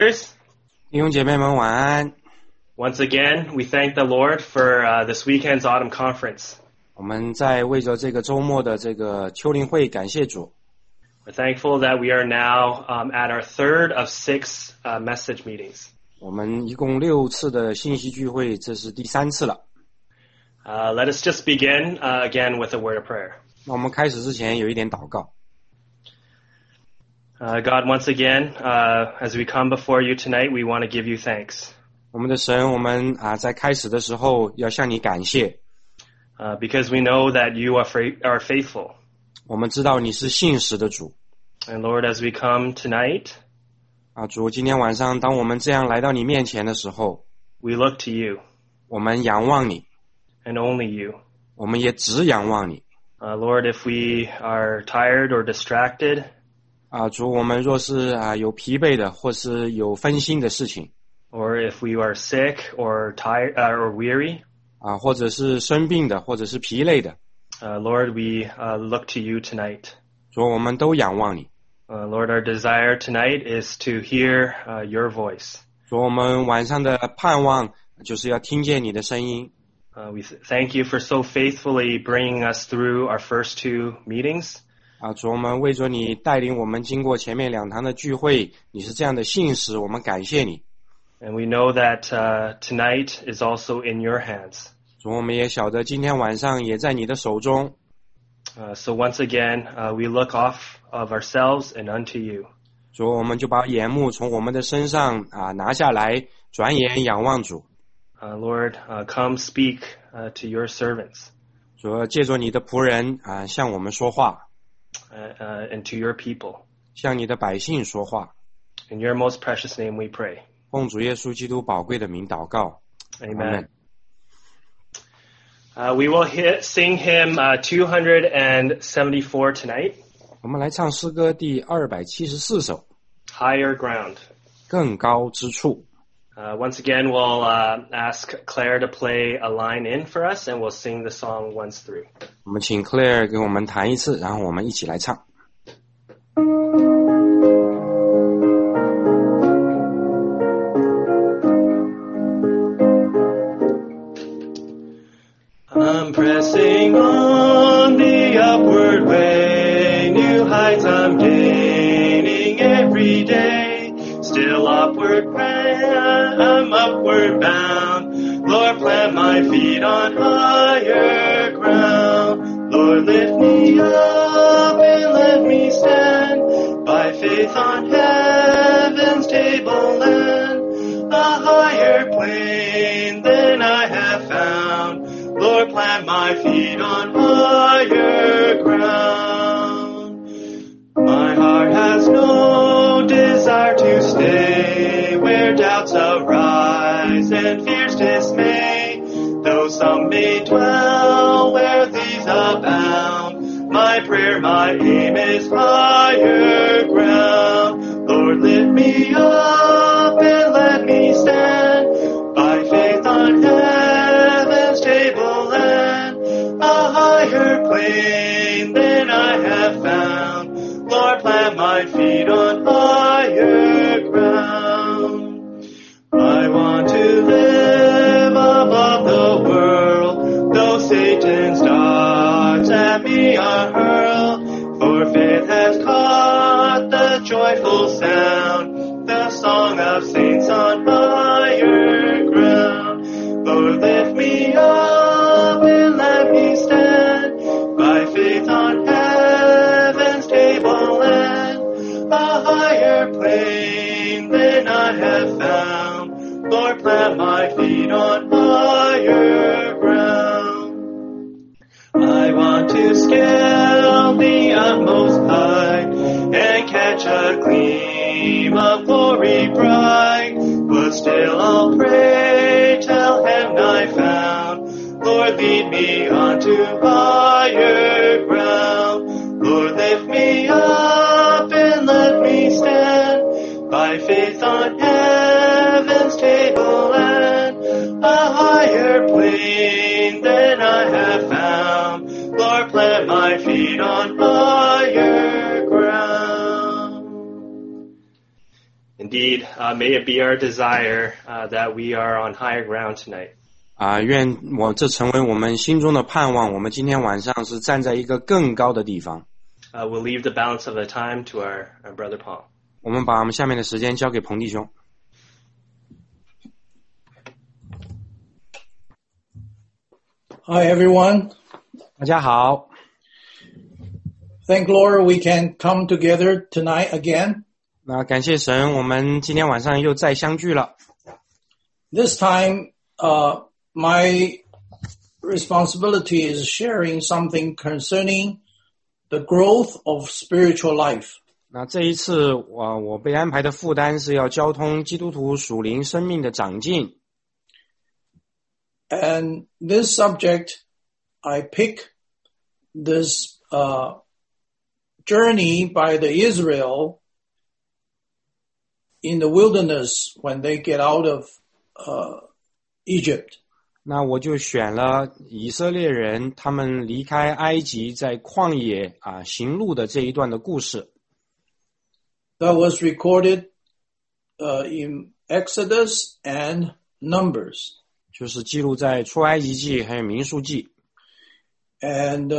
弟兄姐妹们晚安。 Once again, we thank the Lord for this weekend's autumn conference. 我们在为着这个周末的这个秋令会感谢主。 We're thankful that we are now at our third of 6 message meetings. 我们一共6次的信息聚会，这是第3次了。 Let us just begin again with a word of prayer. 那我们开始之前有一点祷告。 God, once again, as we come before you tonight, we want to give you thanks. 我们的神，我们在开始的时候要向你感谢。 Because we know that you are faithful. 我们知道你是信实的主。 And Lord, as we come tonight, 主，今天晚上当我们这样来到你面前的时候， we look to you. 我们仰望你， And only you. 我们也只仰望你。 Lord, if we are tired or distracted, 主，我们若是有疲惫的或是有分心的事情， or if we are sick or tired or weary, 或者是生病的，或者是疲累的， Lord, we look to you tonight. 主，我们都仰望你。 Lord, our desire tonight is to hear your voice. 主，我们晚上的盼望就是要听见你的声音。 We thank you for so faithfully bringing us through our first 2 meetings. 主，我们为着你带领我们经过前面2堂的聚会，你是这样的信实，我们感谢你。 And we know that tonight is also in your hands. 主，我们也晓得今天晚上也在你的手中。 So once again, we look off of ourselves and unto you. 主，我们就把眼目从我们的身上拿下来，转眼仰望主。 Lord, come speak to your servants. 主，借着你的仆人向我们说话， And to your people. 向你的百姓说话。 In your most precious name we pray. 奉主耶稣基督宝贵的名祷告。 Amen. We will sing hymn 274 tonight. 我们来唱诗歌第274首， Higher Ground. 更高之处。 Once again, we'll ask Claire to play a line in for us, and we'll sing the song once through. 我们请 Claire 给我们弹一次，然后我们一起来唱。 I'm pressing on the upward way, new heights I'm gaining every day. Still upward I'm upward bound. Lord, plant my feet on higher ground. Lord, lift me up and let me stand by faith on heaven's tableland, a higher plane than I have found. Lord, plant my feet on higher ground. My heart has no desire to stay where doubts arise and fears dismay. Though some may dwell where these abound, my prayer, my aim is higher ground. Lord, lift me up and let me stand by faith on heaven's tableland, a higher plane than I have found. Lord, plant my feet on higher ground. I want to live above the world, though Satan's darts at me are hurled. For faith has caught the joyful sound, the song of saints on higher ground. Lord, lift me up and let me stand by faith on heaven's tableland, a higher plane than I have found. Lord, plant my feet on higher ground. I want to scale the utmost height and catch a gleam of glory bright, but still I'll pray till heaven I found. Lord, lead me onto higher ground. Lord, lift me up and let me stand by faith on heaven's tableland, a higher plane than I have found. Lord, plant my feet on higher ground. In Indeed, may it be our desire that we are on higher ground tonight. 愿这成为我们心中的盼望，我们今天晚上是站在一个更高的地方。 We'll leave the balance of the time to our brother Paul. 我们把我们下面的时间交给彭弟兄。 Hi, everyone. 大家好。 Thank Lord we can come together tonight again. 那感谢神，我们今天晚上又再相聚了。 This time, my responsibility is sharing something concerning the growth of spiritual life. 那这一次，我被安排的负担是要交通基督徒属灵生命的长进。 And this subject, I pick this journey by the Israel in the wilderness when they get out of Egypt. 那我就选了以色列人他们离开埃及在旷野行路的这一段的故事。 That was recorded in Exodus and Numbers. 就是记录在出埃及记还有民数记。 And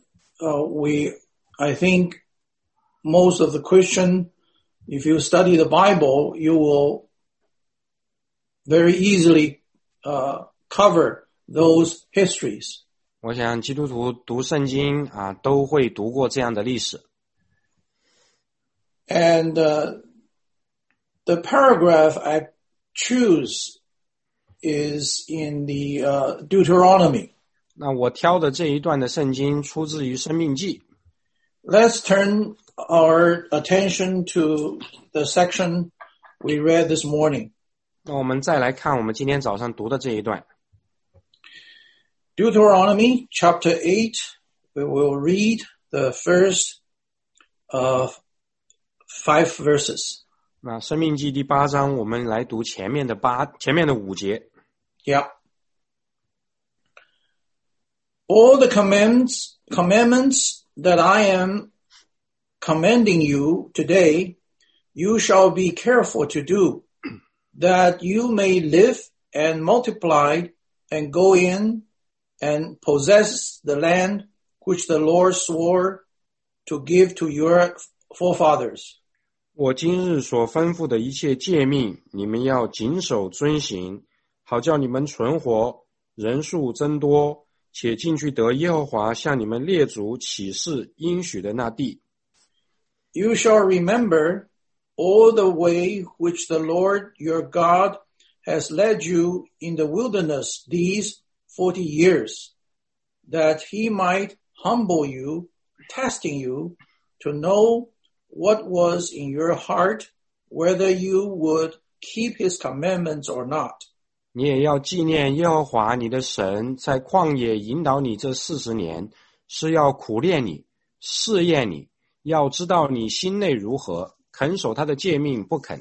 I think most of the Christian, if you study the Bible, you will very easily cover those histories. 我想基督徒读圣经都会读过这样的历史。 And the paragraph I choose is in the Deuteronomy. 那我挑的这一段的圣经出自于申命记。 Let's turn our attention to the section we read this morning. 那我们再来看我们今天早上读的这一段。 Deuteronomy chapter 8, we will read the first 5 verses. 那申命记第8章，我们来读前面的5节。 Yeah. All the commandments that I am commanding you today, you shall be careful to do, that you may live and multiply and go in and possess the land which the Lord swore to give to your forefathers. 我今日所吩咐的一切诫命，你们要谨守遵行，好叫你们存活，人数增多，且进去得耶和华向你们列祖起誓应许的那地。 You shall remember all the way which the Lord your God has led you in the wilderness these 40 years, that he might humble you, testing you, to know what was in your heart, whether you would keep his commandments or not. 你也要纪念耶和华你的神在旷野引导你这40年，是要苦练你，试验你，要知道你心内如何，肯守他的诫命不肯。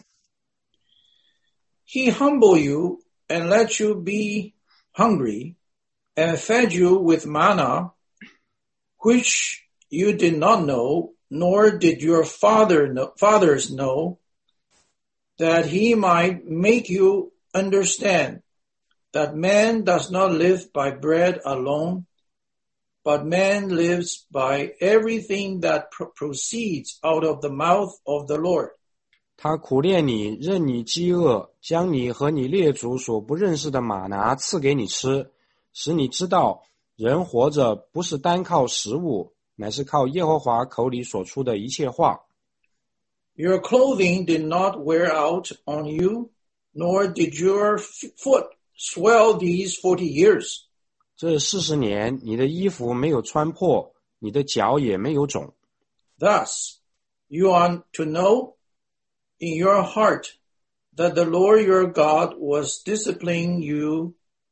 He humbled you and let you be hungry, and fed you with manna, which you did not know, nor did your fathers know, that he might make you understand that man does not live by bread alone, but man lives by everything that proceeds out of the mouth of the Lord. 他苦练你，任你饥饿，将你和你列祖所不认识的玛拿赐给你吃，使你知道人活着不是单靠食物，乃是靠耶和华口里所出的一切话。 Your clothing did not wear out on you, nor did your foot swell these 40 years. 这40年，你的衣服没有穿破，你的脚也没有肿。 Thus, you are to know in your heart that the Lord your God was disciplining you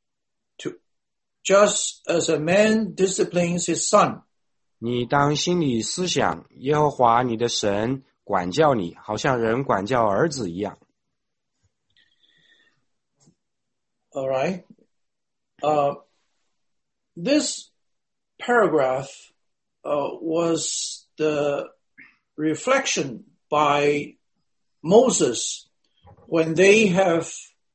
just as a man disciplines his son. 你当心里思想，耶和华你的神管教你，好像人管教儿子一样。 All right. This paragraph was the reflection by Moses when they have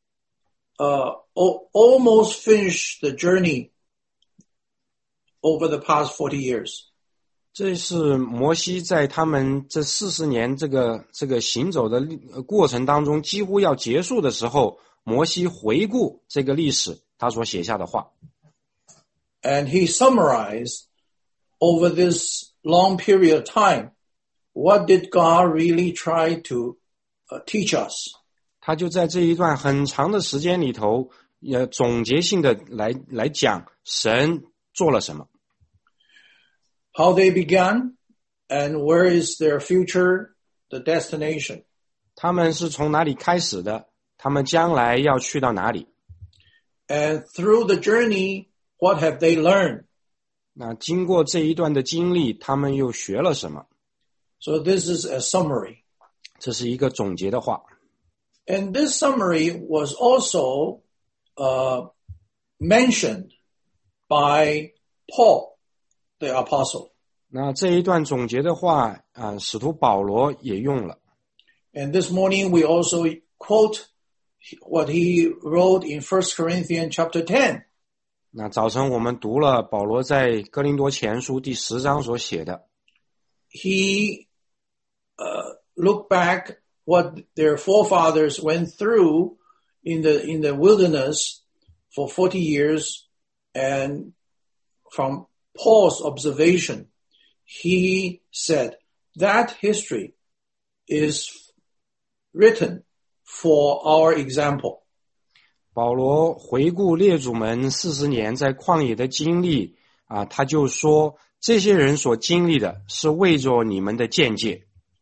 almost finished the journey over the past 40 years. 这是摩西在他们这40年这个行走的过程当中几乎要结束的时候，摩西回顾这个历史，他所写下的话。 And he summarized over this long period of time, what did God really try to teach us? 他就在这一段很长的时间里头，总结性的来讲神做了什么。 How they began, and where is their future, the destination. 他们是从哪里开始的？他们将来要去到哪里？ And through the journey, what have they learned? 那经过这一段的经历，他们又学了什么？ So this is a summary. 这是一个总结的话。 And this summary was also mentioned by Paul, the apostle. 那这一段总结的话使徒保罗也用了。 And this morning we also quote what he wrote in 1 Corinthians chapter 10. 那早晨我们读了保罗在哥林多前书第10章所写的。 He looked back what their forefathers went through in the wilderness for 40 years, and from Paul's observation, he said that history is written for our example. 保罗回顾列祖们40年在旷野的经历他就说这些人所经历的是为着你们的见解。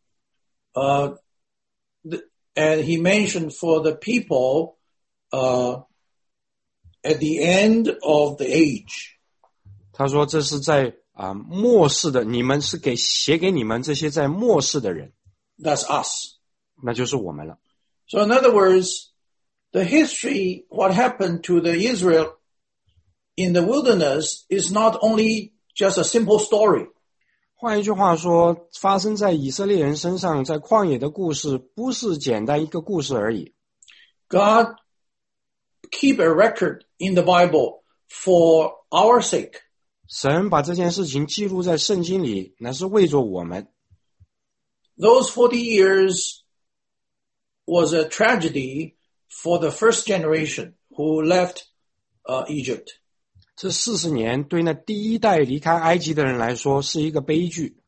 And he mentioned for the people at the end of the age. 他说这是在末世的，你们是写给你们这些在末世的人。 That's us. 那就是我们了。 So in other words, the history, what happened to the Israel in the wilderness is not only just a simple story. 换一句话说，发生在以色列人身上在旷野的故事不是简单一个故事而已。 God keep a record in the Bible for our sake. 神把这件事情记录在圣经里，那是为着我们。 Those 40 years was a tragedy for the first generation who left Egypt. 这40年对那第一代离开埃及的人来说是一个悲剧。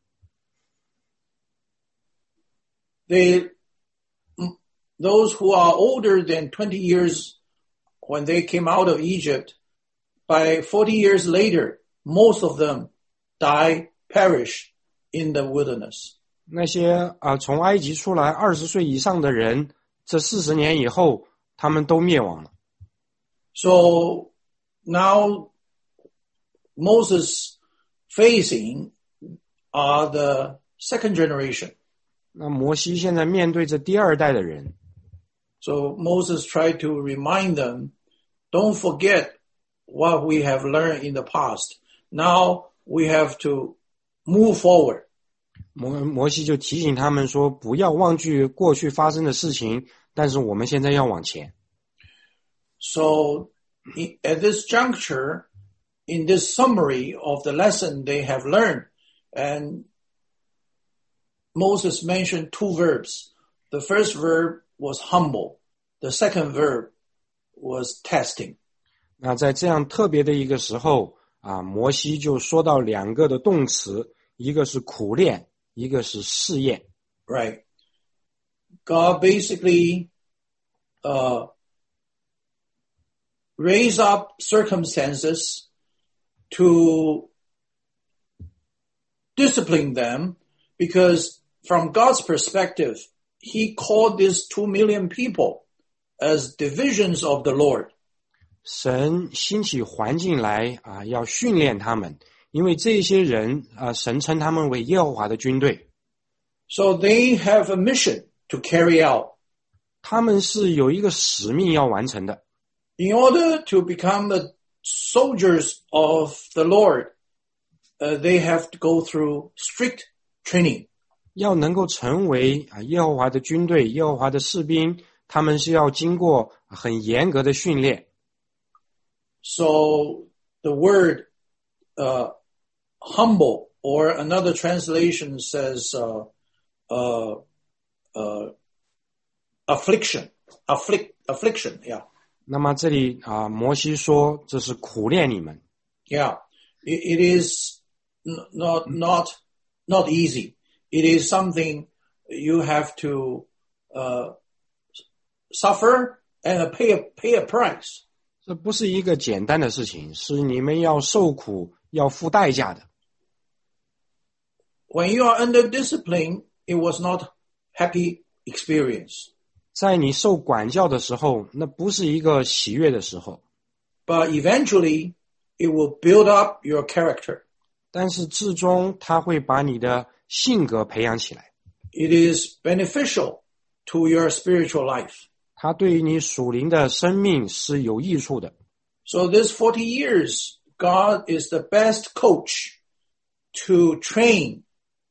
Those who are older than 20 years when they came out of Egypt, by 40 years later, most of them perish in the wilderness. 那些从埃及出来20岁以上的人，这40年以后他们都灭亡了。 So now Moses facing are the second generation. 那摩西现在面对着第二代的人。 So Moses tried to remind them, don't forget what we have learned in the past. Now we have to move forward. 摩西就提醒他们说，不要忘记过去发生的事情，但是我们现在要往前。 So at this juncture, in this summary of the lesson they have learned, and Moses mentioned two verbs. The first verb was humble. The second verb was testing. 那在这样特别的一个时候摩西就说到两个的动词，一个是苦练，一个是试验。 Right. God basically raise up circumstances to discipline them, because from God's perspective, he called these 2 million people as divisions of the Lord. 神兴起环境来要训练他们，因为这些人神称他们为耶和华的军队。 So they have a mission to carry out. 他们是有一个使命要完成的。 In order to become the soldiers of the Lord, they have to go through strict training. 要能够成为耶和华的军队，耶和华的士兵， 他们是要经过很严格的训练。 So the word humble, or another translation says affliction, yeah. 那么这里摩西说这是苦练你们。 Yeah, it is not easy. It is something you have to suffer and pay a price. 这不是一个简单的事情，是你们要受苦，要付代价的。 When you are under discipline, it was not happy experience. 在你受管教的时候，那不是一个喜悦的时候。 But eventually, it will build up your character. 但是至终，它会把你的性格培养起来。 It is beneficial to your spiritual life. 它对于你属灵的生命是有益处的。 So this 40 years, God is the best coach to train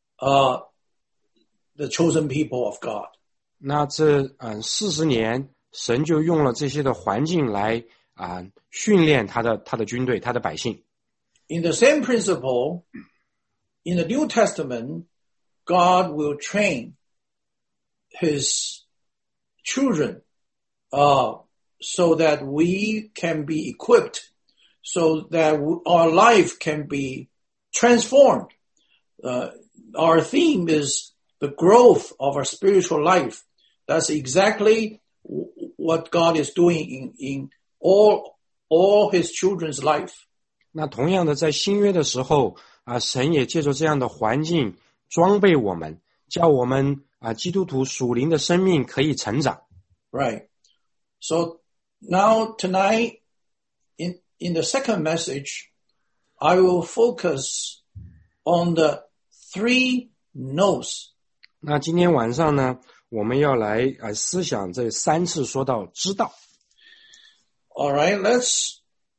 the chosen people of God. 那这40年，神就用了这些的环境来训练他的军队，他的百姓。 In the same principle, in the New Testament, God will train his children so that we can be equipped, so that our life can be transformed. Our theme is the growth of our spiritual life. That's exactly what God is doing in all his children's life. 那同样的，在新约的时候神也借着这样的环境装备我们，叫我们基督徒属灵的生命可以成长。 Right. So now tonight, in the second message, I will focus on the 3 no's. 那今天晚上呢，我们要来思想这3次说到知道。 All right, let's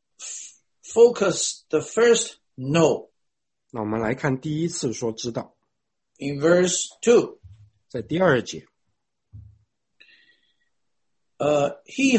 focus the first no. 那我们来看第一次说知道。 In verse 2. 在第2节。 He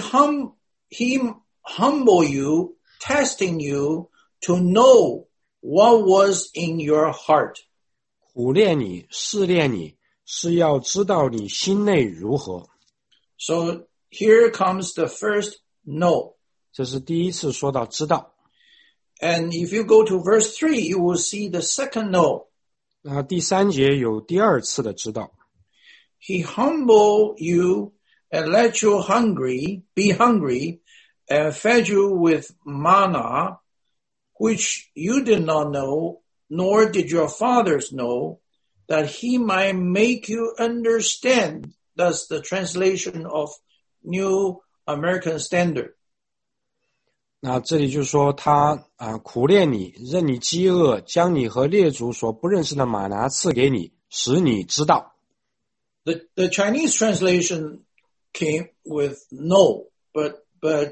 humble you, testing you to know what was in your heart. 苦练你，试炼你，是要知道你心内如何。 So here comes the first no. 这是第一次说到知道。 And if you go to verse 3, you will see the second no. 那第3节有第2次的知道。 He humble you and let you be hungry, and fed you with manna, which you did not know, nor did your fathers know, that he might make you understand. That's the translation of New American Standard. 那这里就说他苦练你，任你饥饿，将你和列祖所不认识的玛拿赐给你，使你知道。 The Chinese translation came with no, but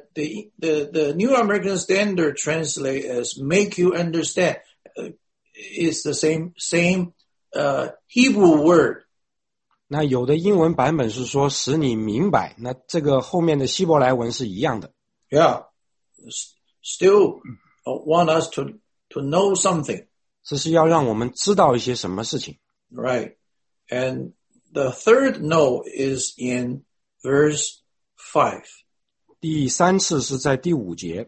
the New American Standard translate as make you understand. It's the same Hebrew word. 那有的英文版本是说使你明白，那这个后面的希伯来文是一样的。 Yeah, still want us to know something. 这是要让我们知道一些什么事情。 Right. And the third no is in verse 5. 第3次是在第5节。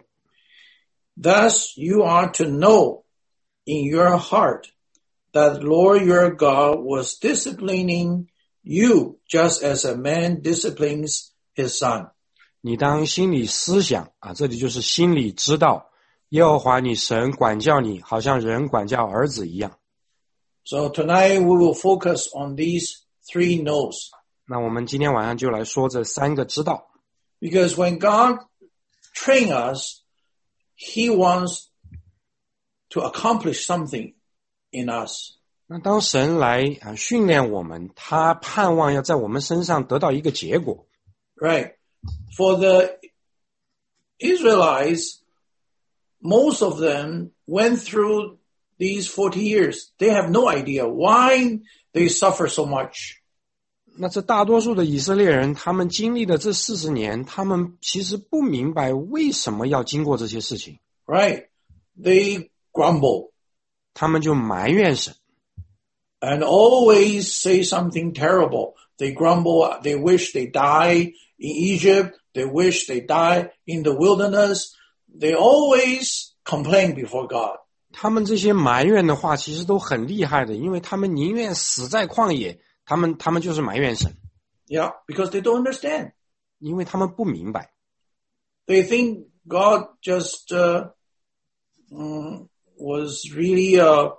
Thus you are to know in your heart that Lord your God was disciplining you just as a man disciplines his son. 你当心里思想这里就是心里知道，耶和华你神管教你，好像人管教儿子一样。 So tonight we will focus on these 3 no's. 那我们今天晚上就来说这3个知道。 Because when God trains us, he wants to accomplish something in us. 那当神来训练我们，他盼望要在我们身上得到一个结果。 Right. For the Israelites, most of them went through these 40 years. They have no idea why they suffer so much. 那这大多数的以色列人，他们经历的这40年，他们其实不明白为什么要经过这些事情， right? They grumble 他们就埋怨神， and always say something terrible. They grumble, they wish they die in Egypt, they wish they die in the wilderness. They always complain before God. 他们这些埋怨的话，其实都很厉害的，因为他们宁愿死在旷野，他们就是埋怨神， Yeah, because they don't understand. 因为他们不明白， They think God just was really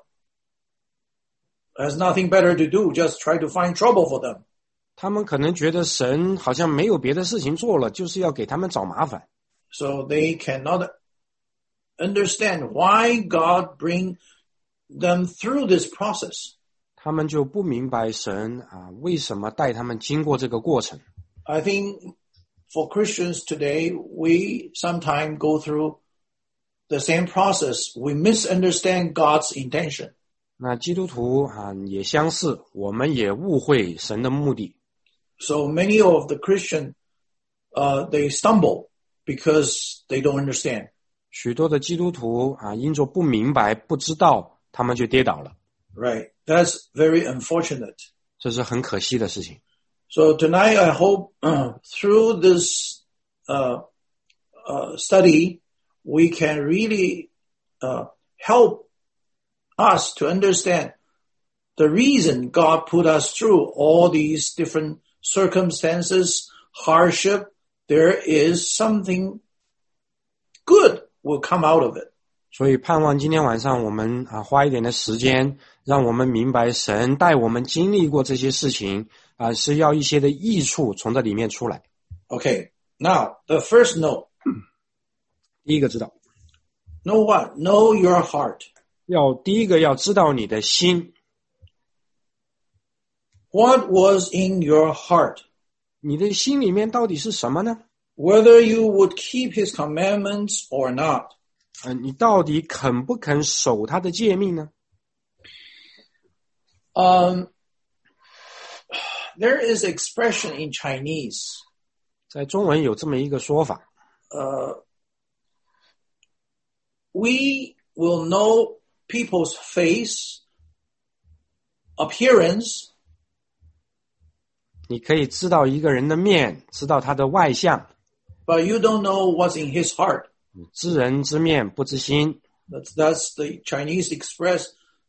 has nothing better to do, just try to find trouble for them. 他们可能觉得神好像没有别的事情做了，就是要给他们找麻烦， So they cannot understand why God bring them through this process. 他们就不明白神为什么带他们经过这个过程。 I think for Christians today, we sometimes go through the same process. We misunderstand God's intention. 那基督徒也相似，我们也误会神的目的。 So many of the Christian, they stumble because they don't understand. 许多的基督徒因着不明白、不知道，他们就跌倒了， Right. That's very unfortunate. 这是很可惜的事情。 So tonight, I hope through this study, we can really help us to understand the reason God put us through all these different circumstances, hardship. There is something good will come out of it. 所以盼望今天晚上我们花一点的时间，让我们明白神带我们经历过这些事情是要一些的益处从这里面出来。 Okay. Now, the first know. 第一个知道， Know what? Know your heart. 第一个要知道你的心， What was in your heart? 你的心里面到底是什么呢？ Whether you would keep his commandments or not. 你到底肯不肯守他的诫命呢？ There is expression in Chinese. 在中文有这么一个说法， We will know people's face, appearance, 你可以知道一个人的面，知道他的外相， but you don't know what's in his heart. 知人知面不知心。 That's the Chinese express.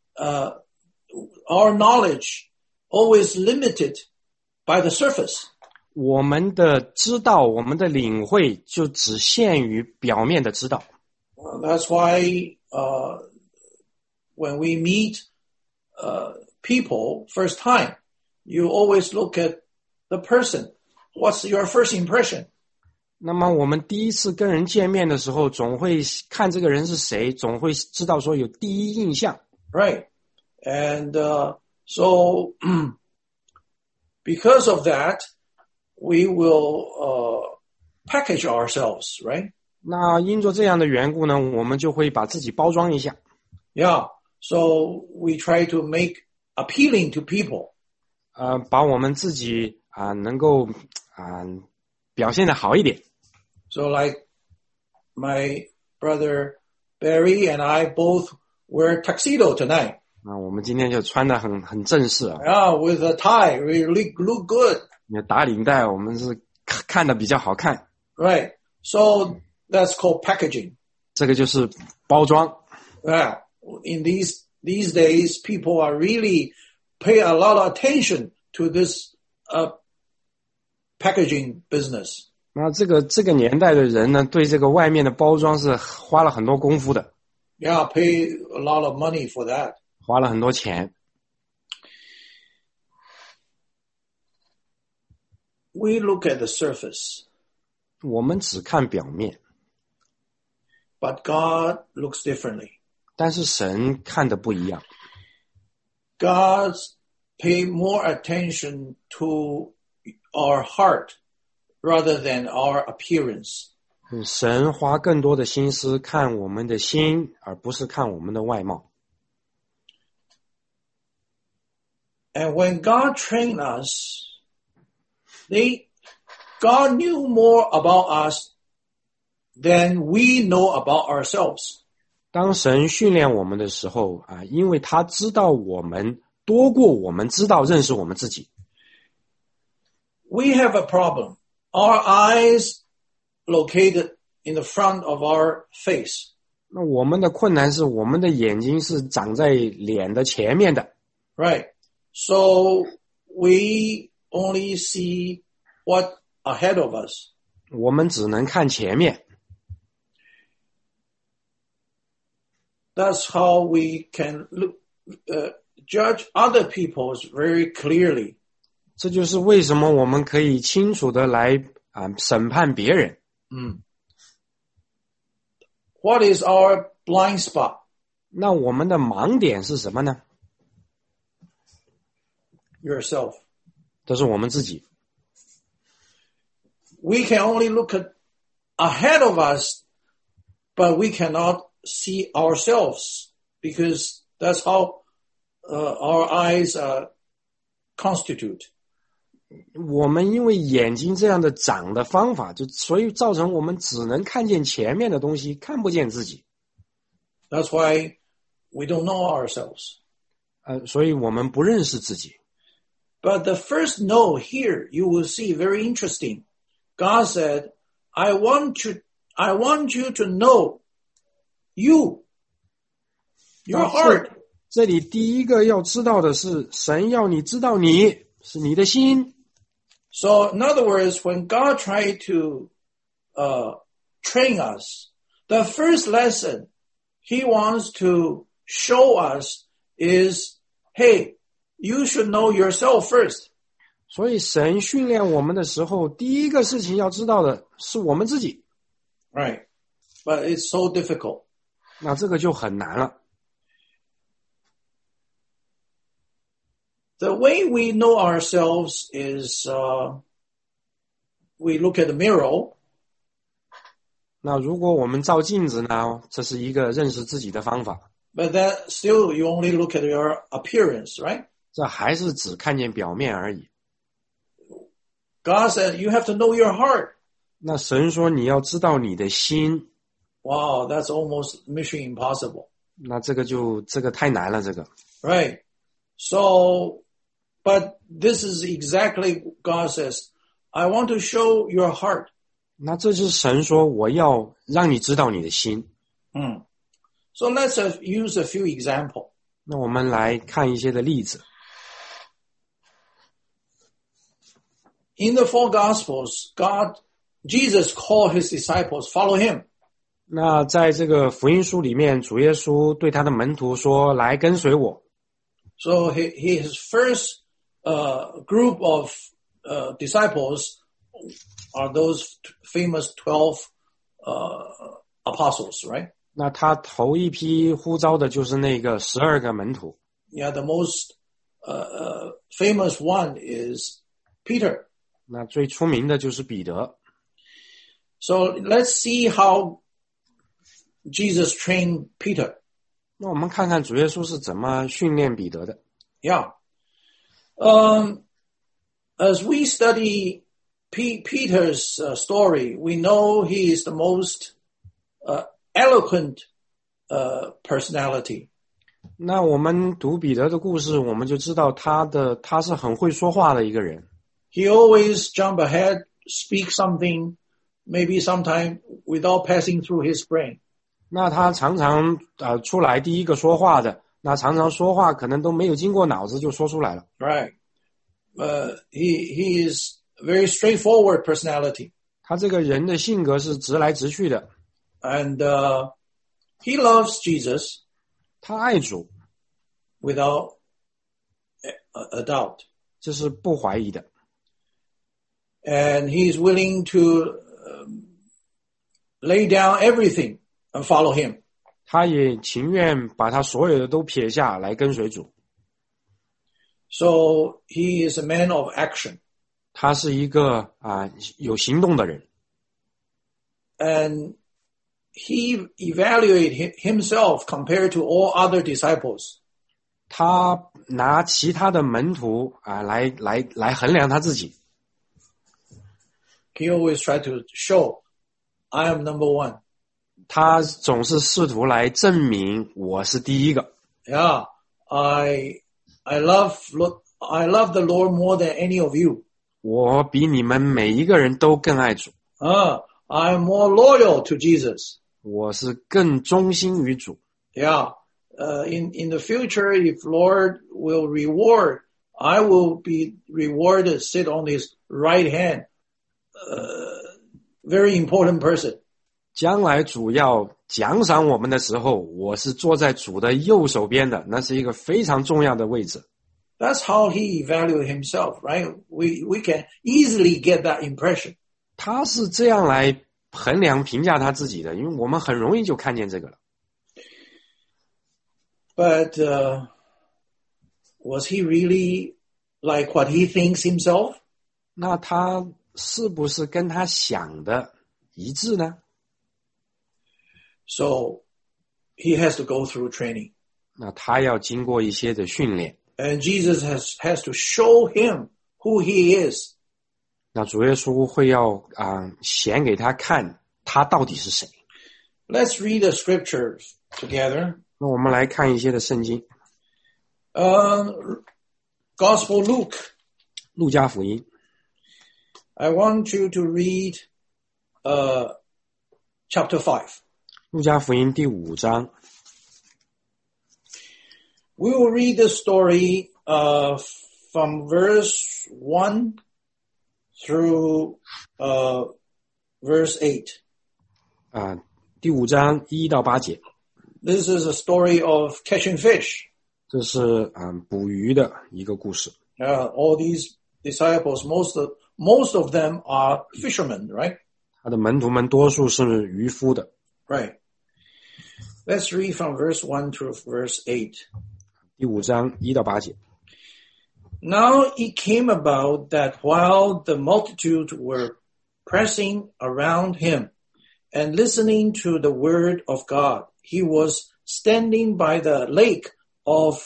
Our knowledge always limited by the surface. 我们的知道，我们的领会就只限于表面的知道。 That's why when we meet people first time, you always look at the person. What's your first impression? 那么我们第一次跟人见面的时候，总会看这个人是谁，总会知道说有第一印象。 Right. And so because of that, we will package ourselves, right? 那因着这样的缘故呢，我们就会把自己包装一下。 Yeah. So we try to make appealing to people. 把我们自己能够表现得好一点。 So like my brother Barry and I both wear tuxedo tonight. 我们今天就穿得很正式啊， Yeah, with a tie, we look good. 打领带，我们是看得比较好看。 Right. So that's called packaging. 这个就是包装。 Yeah. In these days, people are really pay a lot of attention to this packaging business. 那这个年代的人呢，对这个外面的包装是花了很多功夫的， Yeah, pay a lot of money for that. 花了很多钱。 We look at the surface, 我们只看表面， but God looks differently. 但是神看的不一样。 God pay more attention to our heart rather than our appearance. 神花更多的心思看我们的心，而不是看我们的外貌。 And when God trained us, God knew more about us than we know about ourselves. 当神训练我们的时候啊，因为他知道我们多过我们知道认识我们自己。 We have a problem. Our eyes located in the front of our face. 那我们的困难是我们的眼睛是长在脸的前面的。 Right. So we only see what ahead of us. 我们只能看前面。 That's how we can judge other people very clearly. 这就是为什么我们可以清楚的来审判别人。 What is our blind spot? 那我们的盲点是什么呢？ Yourself. 这是我们自己。 We can only look ahead of us, but we cannot see ourselves because that's how our eyes constitute. 我们因为眼睛这样的长的方法，所以造成我们只能看见前面的东西，看不见自己。 That's why we don't know ourselves. 所以我们不认识自己。 But the first know here, you will see very interesting. God said, I want you to know you, your heart. 这里第一个要知道的是，神要你知道你是你的心。 So in other words, when God tried to train us, the first lesson he wants to show us is, hey, you should know yourself first. 所以神训练我们的时候，第一个事情要知道的是我们自己。 Right. But it's so difficult. 那这个就很难了。 The way we know ourselves is we look at the mirror. 那如果我们照镜子呢，这是一个认识自己的方法。 But that still you only look at your appearance, right? 这还是只看见表面而已。 God said you have to know your heart. 那神说你要知道你的心。 Wow, that's almost mission impossible. 那这个太难了，这个。 Right. So, but this is exactly God says, I want to show your heart. 那这就是神说我要让你知道你的心。 So let's use a few examples. 那我们来看一些的例子。 In the four Gospels, Jesus called his disciples, follow him. 那在这个福音书里面，主耶稣对他的门徒说：“来跟随我。” So his first group of disciples are those famous 12 apostles, right? 那他头一批呼召的就是那个12个门徒。 Yeah, the most famous one is Peter. 那最出名的就是彼得。 So let's see how Jesus trained Peter. 那我们看看主耶稣是怎么训练彼得的。 Yeah. As we study Peter's story, we know he is the most eloquent personality. 那我们读彼得的故事，我们就知道他是很会说话的一个人。 He always jump ahead, speak something, maybe sometime without passing through his brain. 那他常常出来第一个说话的，那常常说话可能都没有经过脑子就说出来了。 Right. He is very straightforward personality. 他这个人的性格是直来直去的。 And he loves Jesus. 他爱主 without a doubt. 这是不怀疑的。 And he is willing to lay down everything and follow him. 他也情愿把他所有的都撇下来跟随主。 So he is a man of action. 他是一个有行动的人。 And he evaluated himself compared to all other disciples. 他拿其他的门徒来衡量他自己。 He always tried to show, I am number one. 他总是试图来证明我是第一个。 Yeah, I love the Lord more than any of you. 我比你们每一个人都更爱主。 I'm more loyal to Jesus. 我是更忠心于主。 Yeah, in the future, if Lord will reward, I will be rewarded, sit on his right hand. Very important person. 将来主要奖赏我们的时候，我是坐在主的右手边的，那是一个非常重要的位置。 That's how he evaluated himself, right? We can easily get that impression. 他是这样来衡量评价他自己的，因为我们很容易就看见这个了。 But was he really like what he thinks himself? 那他是不是跟他想的一致呢？ So he has to go through training. 那他要经过一些的训练。 And Jesus has to show him who he is. 那主耶稣会要显给他看他到底是谁。 Let's read the scriptures together. 那我们来看一些的圣经。 Gospel Luke. 路加福音。 I want you to read chapter 5. 路加福音第5章。 We will read the story from verse 1 through verse 8. 第5章1到8节。 This is a story of catching fish. 这是捕鱼的一个故事。 All these disciples, most of them are fishermen, right? 他的门徒们多数是渔夫的。 Right. Let's read from verse 1 through verse 8. 第5章1到8节。 Now it came about that while the multitude were pressing around him and listening to the word of God, he was standing by the lake of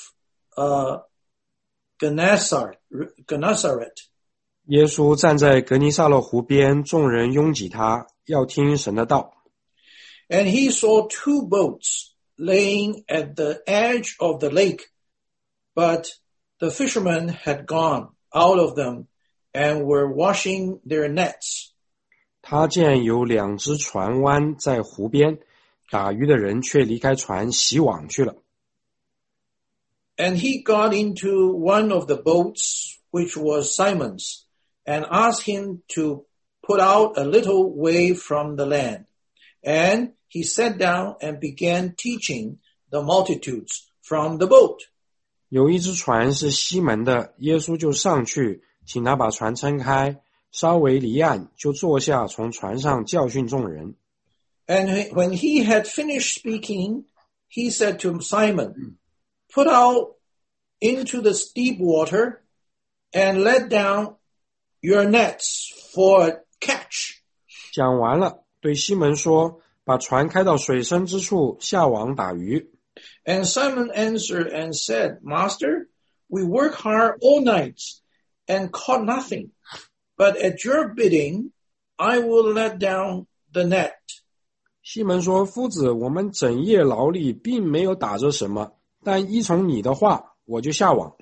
Gennesaret. 耶稣站在格尼撒勒湖边，众人拥挤他，要听神的道。 And he saw 2 boats laying at the edge of the lake, but the fishermen had gone out of them and were washing their nets. 他见有2只船湾在湖边，打鱼的人却离开船洗网去了。 And he got into one of the boats, which was Simon's, and asked him to put out a little way from the land. And he sat down and began teaching the multitudes from the boat. 有一只船是西门的，耶稣就上去，请他把船撑开，稍微离岸，就坐下，从船上教训众人。 And when he had finished speaking, he said to Simon, put out into the deep water and let down your nets for a catch. 讲完了，对西门说，把船开到水深之处，下网打鱼。 And Simon answered and said, Master, we work hard all night and caught nothing. But at your bidding, I will let down the net. 西门说，夫子，我们整夜劳力，并没有打着什么，但依从你的话，我就下网。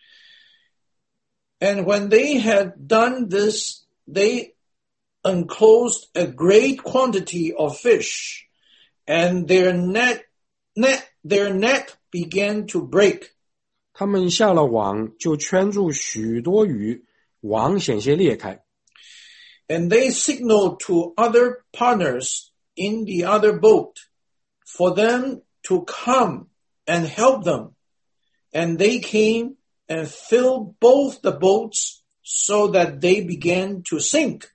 And when they had done this, they unclosed a great quantity of fish, and their net began to break. 他们下了网，就圈住许多鱼，网险些裂开。 And they signaled to other partners in the other boat for them to come and help them. And they came and filled both the boats so that they began to sink.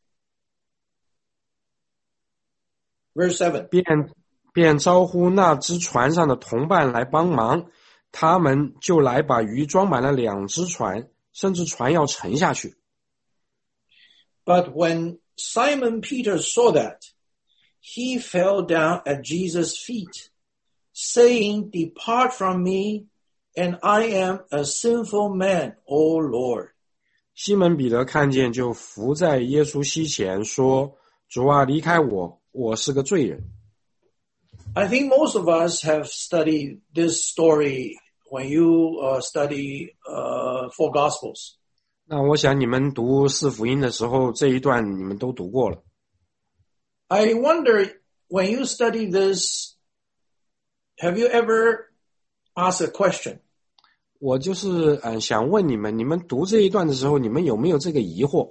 Verse 7. 便招呼那只船上的同伴来帮忙，他们就来把鱼装满了2只船，甚至船要沉下去。 But when Simon Peter saw that, he fell down at Jesus' feet, saying, Depart from me, and I am a sinful man, O Lord. 西门彼得看见，就伏在耶稣膝前说：“主啊，离开我，我是个罪人。” I think most of us have studied this story when you study 4 Gospels. 那我想你们读四福音的时候，这一段你们都读过了。 I wonder, when you study this, have you ever asked a question? 我就是想问你们，你们读这一段的时候，你们有没有这个疑惑？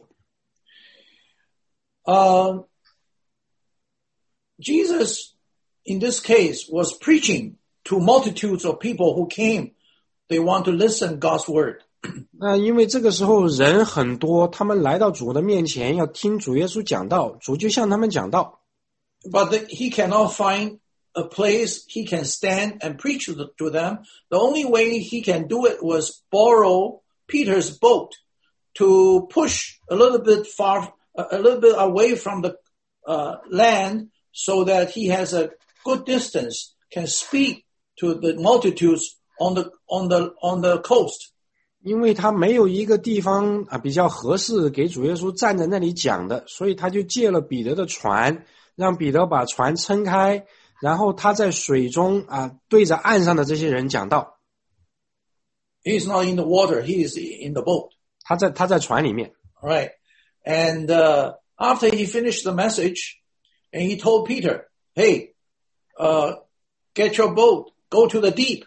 Jesus, in this case, was preaching to multitudes of people who came. They want to listen God's word. 那因为这个时候人很多，他们来到主的面前，要听主耶稣讲道，主就向他们讲道。 But he cannot find a place he can stand and preach to them. The only way he can do it was borrow Peter's boat to push a little bit away from the land, so that he has a good distance, can speak to the multitudes on the coast. 因为他没有一个地方比较合适给主耶稣站在那里讲的，所以他就借了彼得的船，让彼得把船撑开，然后他在水中对着岸上的这些人讲道。 He's not in the water, he is in the boat. 他在船里面。 Right. And after he finished the message, and he told Peter, hey, get your boat, go to the deep,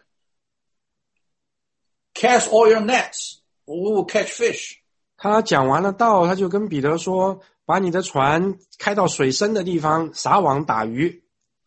cast all your nets, we will catch fish. 他讲完了道，他就跟彼得说，把你的船开到水深的地方，撒网打鱼。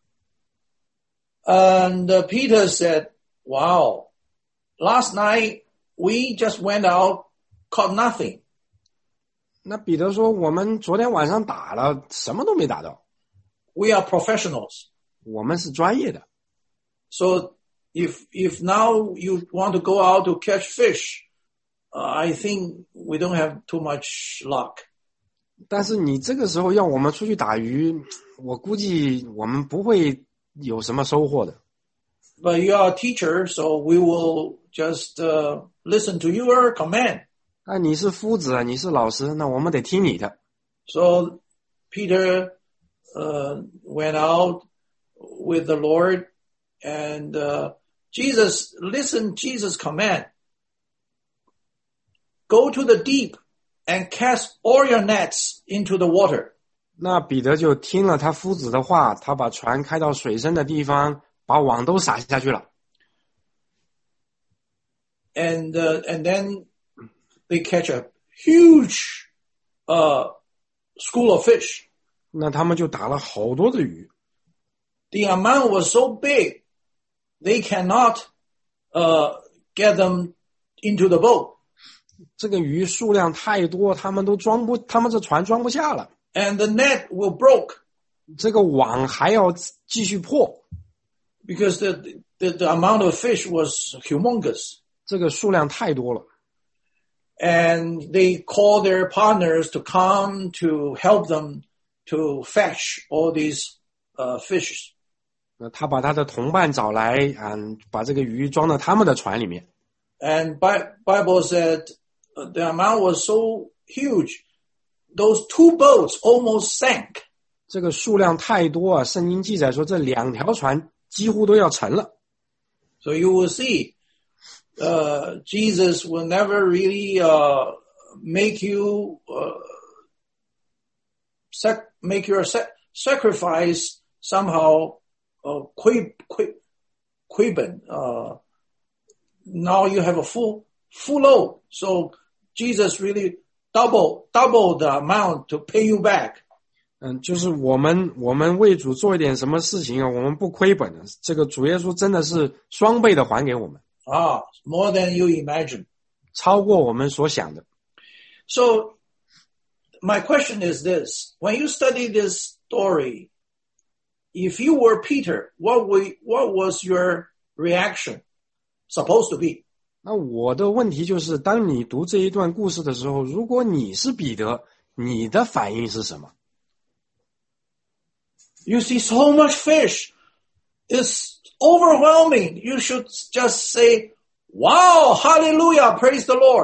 And Peter said, wow, last night we just went out, caught nothing. 那彼得说，我们昨天晚上打了，什么都没打到。 We are professionals. 我们是专业的。 So if now you want to go out to catch fish, I think we don't have too much luck. 但是你这个时候要我们出去打鱼，我估计我们不会有什么收获的。 But you are a teacher, so we will just listen to your command. 那你是夫子，你是老师，那我们得听你的。 So Peter went out with the Lord, and Jesus listened Jesus' command. Go to the deep and cast all your nets into the water. 那彼得就听了他夫子的话，他把船开到水深的地方，把网都撒下去了。 And then they catch a huge school of fish. 那他们就打了好多的鱼。 The amount was so big, they cannot get them into the boat. 这个鱼数量太多，他们这船装不下了。 And the net will broke. 这个网还要继续破。 Because the amount of fish was humongous. 这个数量太多了。 And they call their partners to come to help them to fetch all these fish. 他把他的同伴找来，把这个鱼装到他们的船里面。 And Bible said the amount was so huge, those 2 boats almost sank. 这个数量太多啊！圣经记载说，这2条船几乎都要沉了。 So you will see, Jesus will never really make you make your sacrifice somehow quiben. Now you have a full load. So Jesus really double the amount to pay you back. 就是我们为主做一点什么事情啊，我们不亏本的。这个主耶稣真的是双倍的还给我们。 More than you imagine. 超过我们所想的。 So my question is this: when you study this story, if you were Peter, what was your reaction supposed to be? 那我的问题就是，当你读这一段故事的时候，如果你是彼得，你的反应是什么？ You see so much fish. It's overwhelming. You should just say, wow, hallelujah, praise the Lord.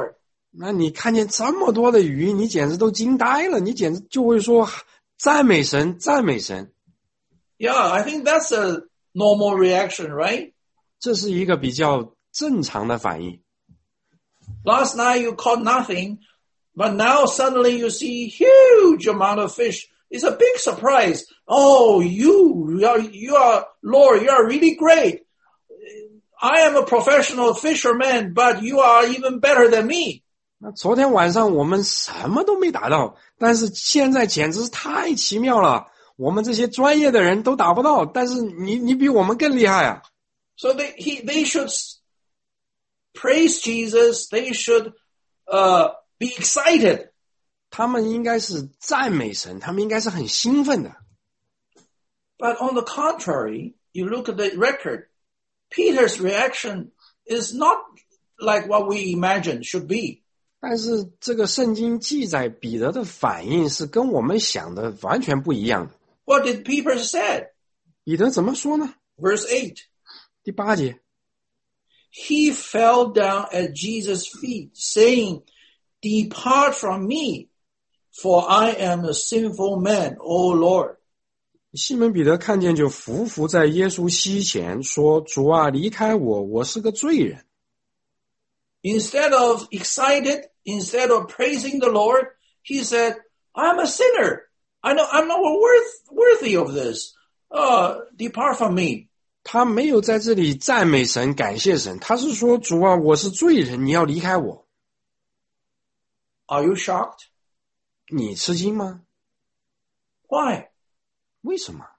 那你看见这么多的鱼，你简直都惊呆了，你简直就会说赞美神，赞美神。 Yeah, I think that's a normal reaction, right? 这是一个比较正常的反应。 Last night you caught nothing, but now suddenly you see huge amount of fish. It's a big surprise. Oh, you are Lord, you are really great. I am a professional fisherman, but you are even better than me. 那昨天晚上我们什么都没打到，但是现在简直是太奇妙了。我们这些专业的人都打不到，但是你比我们更厉害啊。 So they should praise Jesus. They should be excited. 他们应该是赞美神，他们应该是很兴奋的。 But on the contrary, you look at the record, Peter's reaction is not like what we imagine should be. 但是这个圣经记载彼得的反应是跟我们想的完全不一样的。 What did Peter say? 彼得怎么说呢？ Verse 8. 第8节 He fell down at Jesus' feet, saying, Depart from me, for I am a sinful man, O Lord. 西门彼得看见就伏在耶稣膝前说，主啊，离开我，我是个罪人。 Instead of excited, instead of praising the Lord, he said, I'm a sinner. I'm not worthy of this. Depart from me. 他没有在这里赞美神，感谢神，他是说，主啊，我是罪人，你要离开我。 Are you shocked? 你吃惊吗？ Why? 为什么？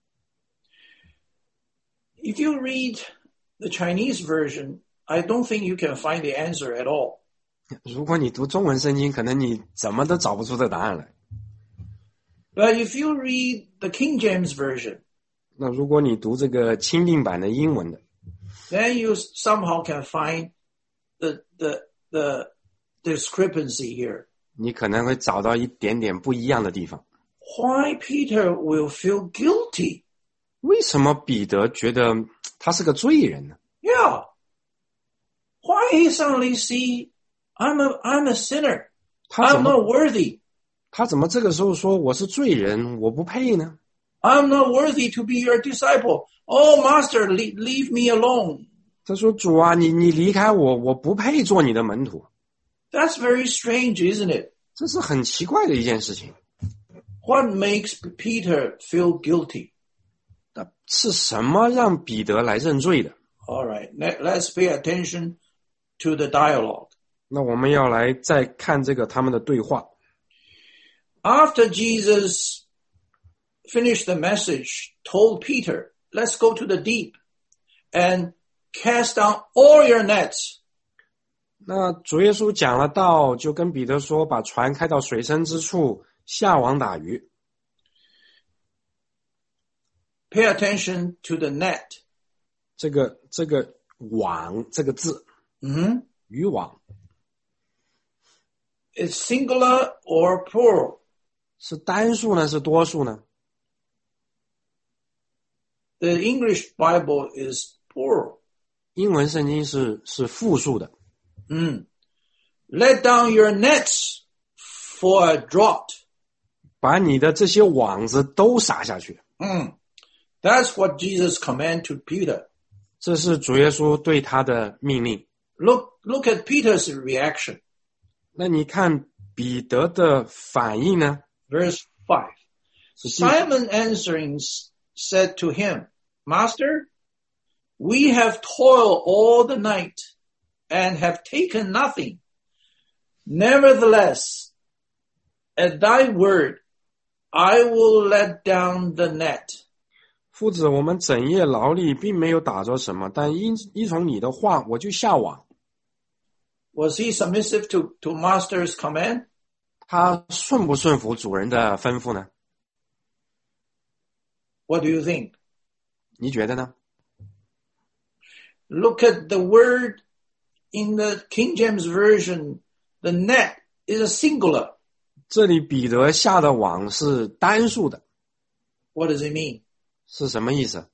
If you read the Chinese version, I don't think you can find the answer at all. 如果你读中文圣经，可能你怎么都找不出这答案来。 But if you read the King James version, 那如果你读这个钦定版的英文的， then you somehow can find the discrepancy here. 你可能会找到一点点不一样的地方。 Why Peter will feel guilty? 为什么彼得觉得他是个罪人呢？ Yeah. Why he suddenly see I'm a sinner. 他 I'm not worthy. 他怎么这个时候说我是罪人，我不配呢？ I'm not worthy to be your disciple. Oh, Master, leave me alone. 他说主啊，你离开我，我不配做你的门徒。 That's very strange, isn't it? 这是很奇怪的一件事情。 What makes Peter feel guilty? 那是什么让彼得来认罪的？ All right, let's pay attention to the dialogue. 那我们要来再看这个他们的对话。 After Jesus finished the message, told Peter, let's go to the deep and cast down all your nets. 那主耶稣讲了道，就跟彼得说，把船开到水深之处，下网打鱼。 Pay attention to the net. 这个网这个字，渔网 It's singular or plural. 是单数呢，是多数呢？ The English Bible is plural. 英文圣经是复数的。 Let down your nets for a draught. 把你的这些网子都撒下去。 That's what Jesus commanded to Peter. 这是主耶稣对他的命令。 Look at Peter's reaction. 那你看彼得的反应呢？ Verse 5. Simon answering said to him, Master, we have toiled all the night and have taken nothing. Nevertheless, at thy word, I will let down the net. 夫子，我们整夜劳力，并没有打着什么，但依从你的话，我就下网。 Was he submissive to master's command? 他顺不顺服主人的吩咐呢？ What do you think? 你觉得呢？ Look at the word in the King James Version. The net is a singular. 这里彼得下的网是单数的， What does it mean? 是什么意思？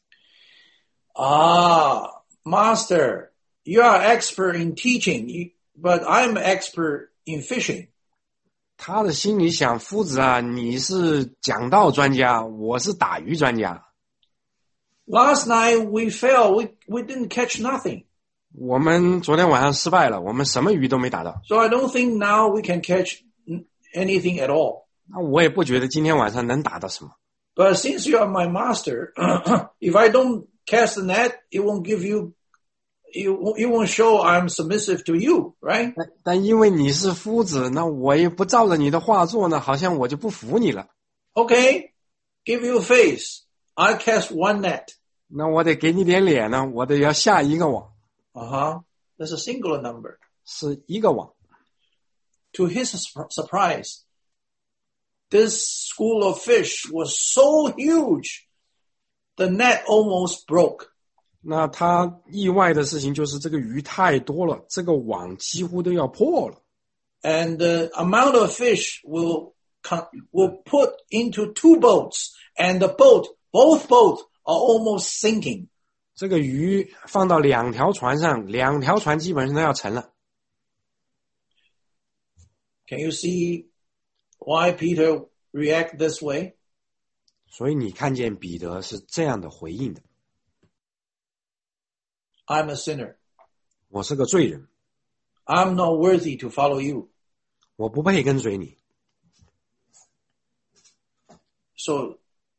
Master, you are expert in teaching. but I'm an expert in fishing. 他的心里想，夫子啊，你是讲道专家，我是打鱼专家。 Last night we fell. We didn't catch nothing. 我们昨天晚上失败了，我们什么鱼都没打到。 So I don't think now we can catch anything at all. 那我也不觉得今天晚上能打到什么。 But since you are my master, if I don't cast the net, it won't give you, it won't show I'm submissive to you, right? 但因为你是夫子，那我也不照着你的话做呢，好像我就不服你了。 Okay, give you face. I cast one net. 那我得给你点脸呢，我得要下一个网， That's a singular number. 是一个网。 To his surprise, this school of fish was so huge, the net almost broke. 那他意外的事情就是这个鱼太多了，这个网几乎都要破了。 And the amount of fish will put into two boats, and both boats are almost sinking. 这个鱼放到两条船上，两条船基本上都要沉了。 Can you see why Peter react this way? 所以你看见彼得是这样的回应的。 I'm a sinner. 我是个罪人， I'm not worthy to follow you. 我不配跟随你。 So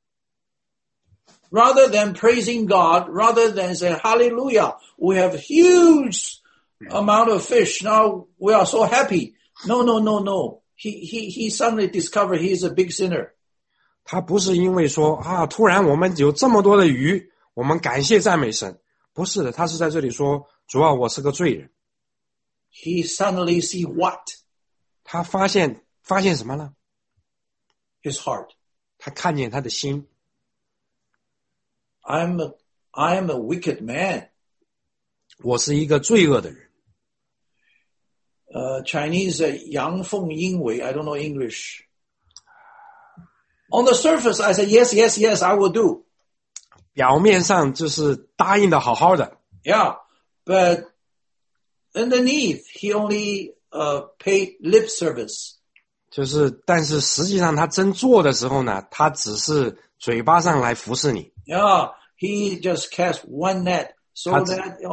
rather than praising God, rather than say hallelujah, we have huge amount of fish. Now we are so happy. No. He suddenly discovered he is a big sinner. 他不是因为说啊，突然我们有这么多的鱼，我们感谢赞美神。不是的，他是在这里说，主啊，我是个罪人。 He suddenly see what? 他发现什么呢？ His heart. 他看见他的心。 I am a wicked man. 我是一个罪恶的人。 Chinese 阳奉阴违. I don't know English. On the surface, I say yes, I will do. 表面上就是答应的好好的， Yeah, but underneath, he only paid lip service. 但是实际上他真做的时候呢，他只是嘴巴上来服侍你。 Yeah, he just cast one net so That's- that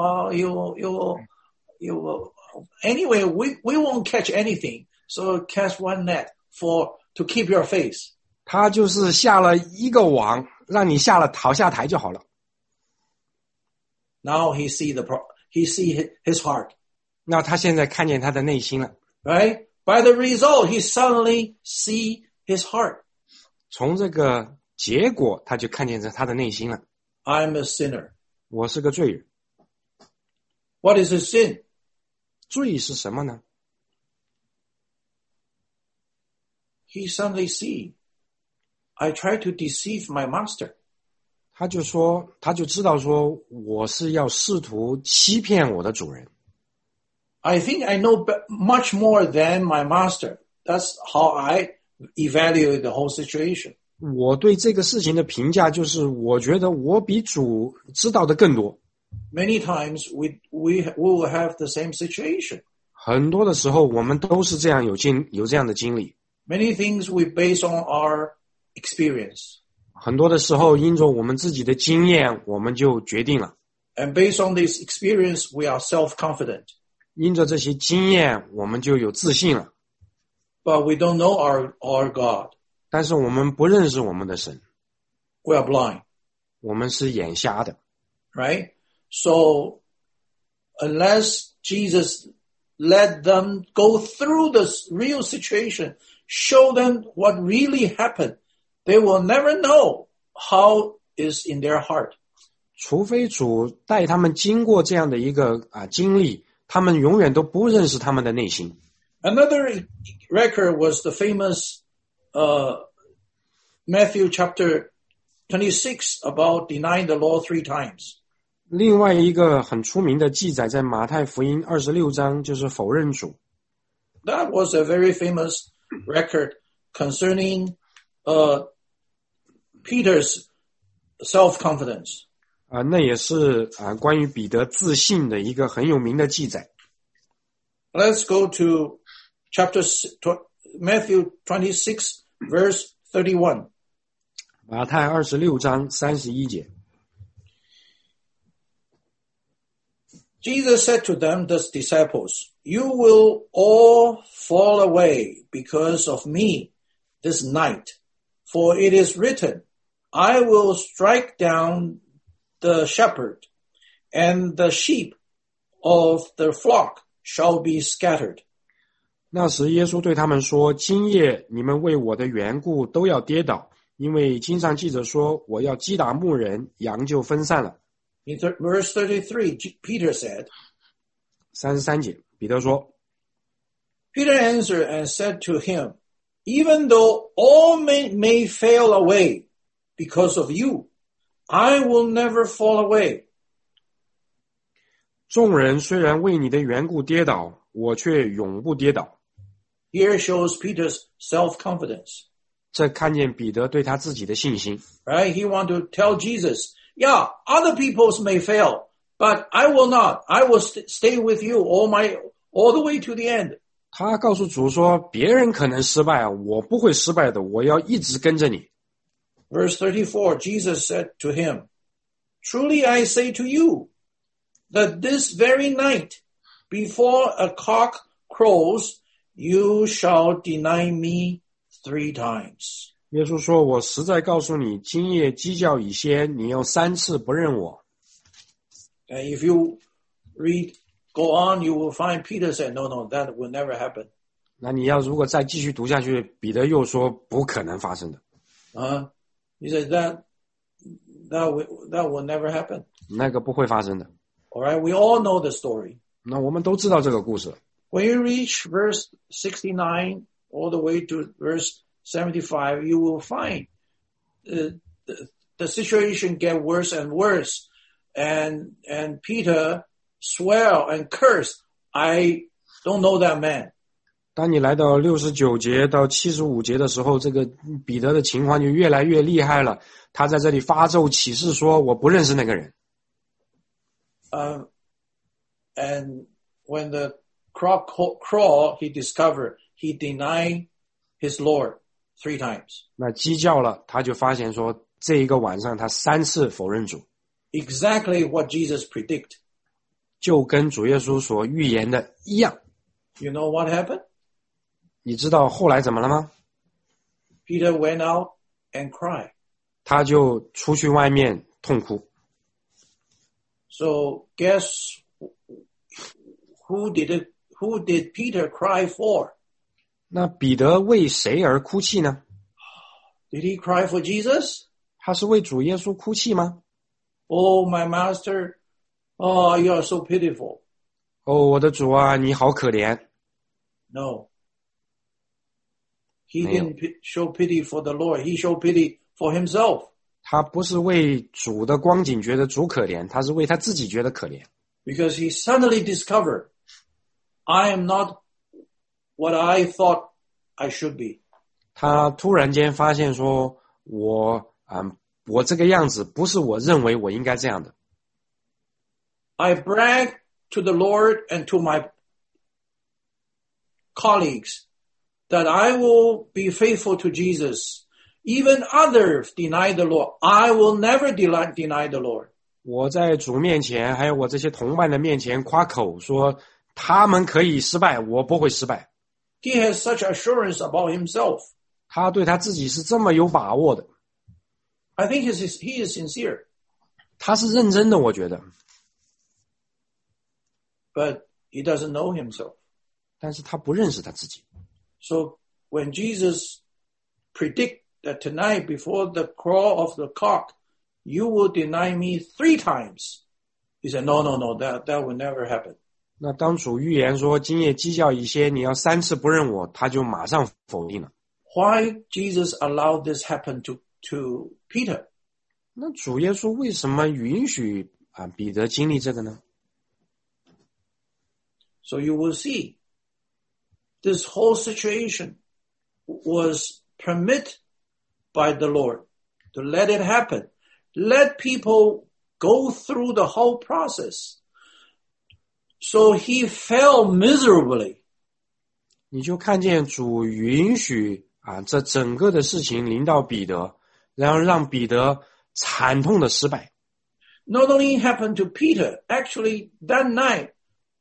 you anyway, we won't catch anything. So cast one net to keep your face. 他就是下了一个网，让你逃下台就好了。 Now he see his heart, 那他现在看见他的内心了， right? By the result, he suddenly see his heart. 从这个结果他就看见他的内心了。 I'm a sinner. 我是个罪人。 What is his sin? 罪是什么呢？ He suddenly see, I try to deceive my master. 他就知道说，我是要试图欺骗我的主人。 I think I know much more than my master. That's how I evaluate the whole situation. 我对这个事情的评价就是，我觉得我比主知道的更多。 Many times we will have the same situation. 很多的时候，我们都是这样有这样的经历。 Many things we base on our experience. 很多的时候，因着我们自己的经验，我们就决定了。 And based on this experience, we are self-confident. 因着这些经验，我们就有自信了。 But we don't know our God. 但是我们不认识我们的神， We are blind, 我们是眼瞎的。 right? So unless Jesus let them go through the real situation, show them what really happened, they will never know how is in their heart. 除非主带他们经过这样的一个经历，他们永远都不认识他们的内心。 Another record was the famous Matthew chapter 26 about denying the Lord 3 times. 另外一个很出名的记载在马太福音26章，就是否认主。 That was a very famous record concerning Peter's self-confidence. 那也是关于彼得自信的一个很有名的记载。 Let's go to Matthew 26, verse 31. 马太26章31节。 Jesus said to them, the disciples, "You will all fall away because of me this night, for it is written, I will strike down the shepherd, and the sheep of the flock shall be scattered." 那时耶稣对他们说，今夜你们为我的缘故都要跌倒，因为经上记着说，我要击打牧人，羊就分散了。 In verse 33, Peter said, 33节，彼得说， Peter answered and said to him, "Even though all may fail away because of you, I will never fall away." 众人虽然为你的缘故跌倒，我却永不跌倒。 Here shows Peter's self-confidence. 这看见彼得对他自己的信心。 Right? He want to tell Jesus, yeah, other peoples may fail, but I will not. I will stay with you all the way to the end. 他告诉主说，别人可能失败，我不会失败的，我要一直跟着你。 Verse 34, Jesus said to him, "Truly I say to you, that this very night, before a cock crows, you shall deny me 3 times." 耶稣说，我实在告诉你，今夜鸡叫以先，你要3次不认我。 And if you go on, you will find Peter said, no, that will never happen. 那你要如果再继续读下去，彼得又说不可能发生的。 He said that will never happen. 那个不会发生的。 All right, we all know the story. 那我们都知道这个故事。 When you reach verse 69 all the way to verse 75, you will find the situation get worse and worse. And Peter swear and curse, "I don't know that man." 当你来到69节到75节的时候，这个彼得的情况就越来越厉害了。他在这里发咒起誓说，我不认识那个人。 And when the cock crow, he discovered he denied his Lord 3 times. 那鸡叫了，他就发现说，这一个晚上他3次否认主。 Exactly what Jesus predict. 就跟主耶稣所预言的一样。 You know what happened? 你知道后来怎么了吗？ Peter went out and cried. 他就出去外面痛哭。 So guess who did Peter cry for? 那彼得为谁而哭泣呢？ Did he cry for Jesus? 他是为主耶稣哭泣吗？ Oh, my master, oh, you are so pitiful. 哦，我的主啊，你好可怜。 No. He didn't show pity for the Lord. He showed pity for himself. 他不是为主的光景觉得主可怜，他是为他自己觉得可怜。 Because he suddenly discovered, I am not what I thought I should be. 他突然间发现说，我这个样子不是我认为我应该这样的。 I brag to the Lord and to my colleagues that I will be faithful to Jesus. Even others deny the Lord. I will never deny the Lord. 我在主面前，还有我这些同伴的面前夸口说，他们可以失败，我不会失败。 He has such assurance about himself. 他对他自己是这么有把握的。 I think he is sincere. 他是认真的，我觉得。 But he doesn't know himself. 但是他不认识他自己。 So when Jesus predict that tonight before the crow of the cock, you will deny me 3 times. He said, no, that will never happen. 那当主预言说今夜鸡叫以先，你要3次不认我，他就马上否定了。 Why Jesus allowed this happen to Peter? 那主耶稣为什么允许彼得经历这个呢？ So you will see this whole situation was permitted by the Lord to let it happen. Let people go through the whole process So he fell miserably. 你就看见主允许这整个的事情临到彼得，然后让彼得惨痛的失败。 Not only happened to Peter, actually that night,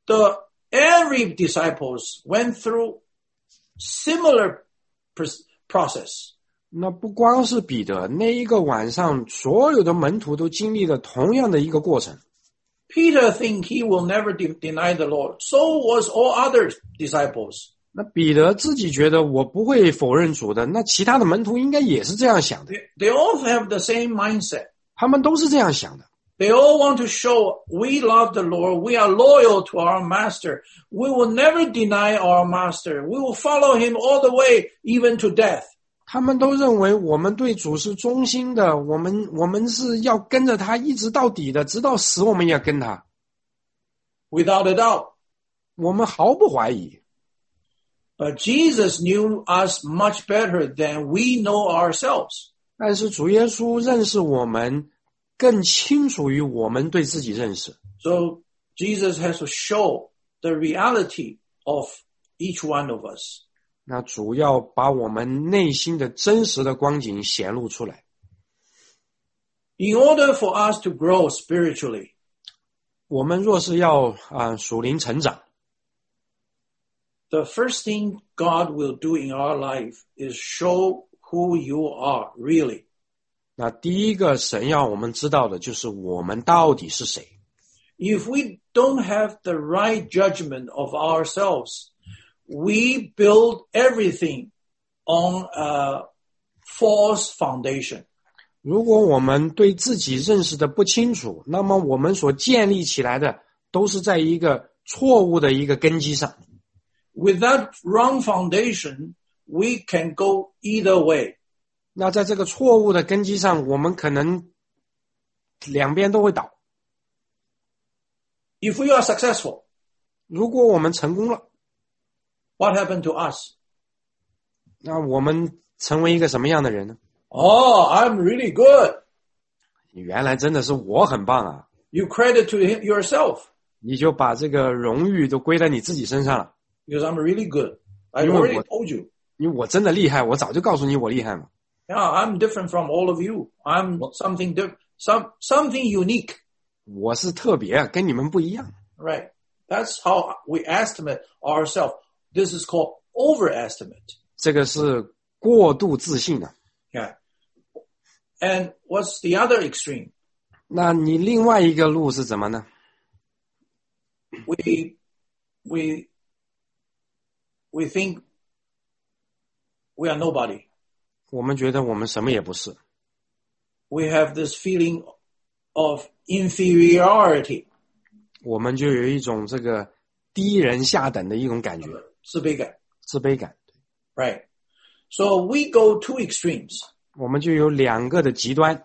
every disciples went through similar process. 那不光是彼得，那一个晚上，所有的门徒都经历了同样的一个过程。 Peter think he will never deny the Lord. So was all other disciples. 那彼得自己觉得我不会否认主的，那其他的门徒应该也是这样想的。 They all have the same mindset. 他们都是这样想的。 They all want to show we love the Lord. We are loyal to our master. We will never deny our master. We will follow him all the way, even to death. 他们都认为我们对主是忠心的，我们是要跟着他一直到底的，直到死我们也要跟他。 Without a doubt. 我们毫不怀疑。 But Jesus knew us much better than we know ourselves. 但是主耶稣认识我们更清楚于我们对自己认识。 So Jesus has to show the reality of each one of us. 那主要把我们内心的真实的光景显露出来。 In order for us to grow spiritually, 我们若是要属灵成长， the first thing God will do in our life is show who you are really. 那第一个神要我们知道的就是我们到底是谁。 If we don't have the right judgment of ourselves, we build everything on a false foundation. 如果我们对自己认识的不清楚，那么我们所建立起来的都是在一个错误的一个根基上。 With that wrong foundation, we can go either way. 那在这个错误的根基上，我们可能两边都会倒。 If we are successful, 如果我们成功了， what happened to us? 那我们成为一个什么样的人呢？ Oh, I'm really good. 原来真的是我很棒啊！ You credit to yourself. 你就把这个荣誉都归在你自己身上了。 Because I'm really good. I 因为 already told you. 因为我真的厉害，我早就告诉你我厉害嘛。 Yeah, I'm different from all of you. I'm something something unique. 我是特别，跟你们不一样。 Right. That's how we estimate ourselves. This is called overestimate. 这个是过度自信的。 Yeah. And what's the other extreme? 那你另外一个路是怎么呢？ We think we are nobody. 我们觉得我们什么也不是。 We have this feeling of inferiority. 我们就有一种这个低人下等的一种感觉。 自卑感。 自卑感。 Right. So we go two extremes. 我们就有两个的极端。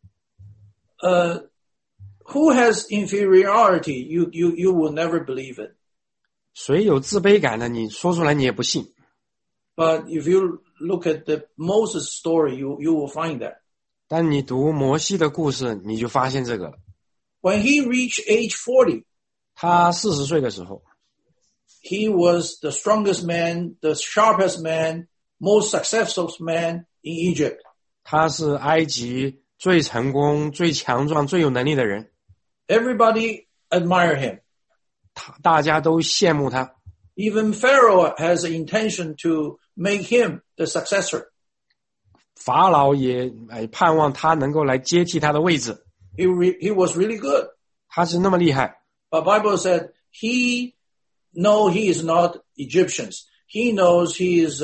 Who has inferiority? You will never believe it. 谁有自卑感的，你说出来你也不信。 But if you look at the Moses story, you will find that. 但你读摩西的故事，你就发现这个了。 When he reached age 40, 他40岁的时候， he was the strongest man, the sharpest man, most successful man in Egypt. 他是埃及最成功、最强壮、最有能力的人。 Everybody admire him. 大家都羡慕他。 Even Pharaoh has an intention to make him the successor. 法老也盼望他能够来接替他的位置。 He was really good. 他是那么厉害。 But Bible said he is not Egyptians. He knows he is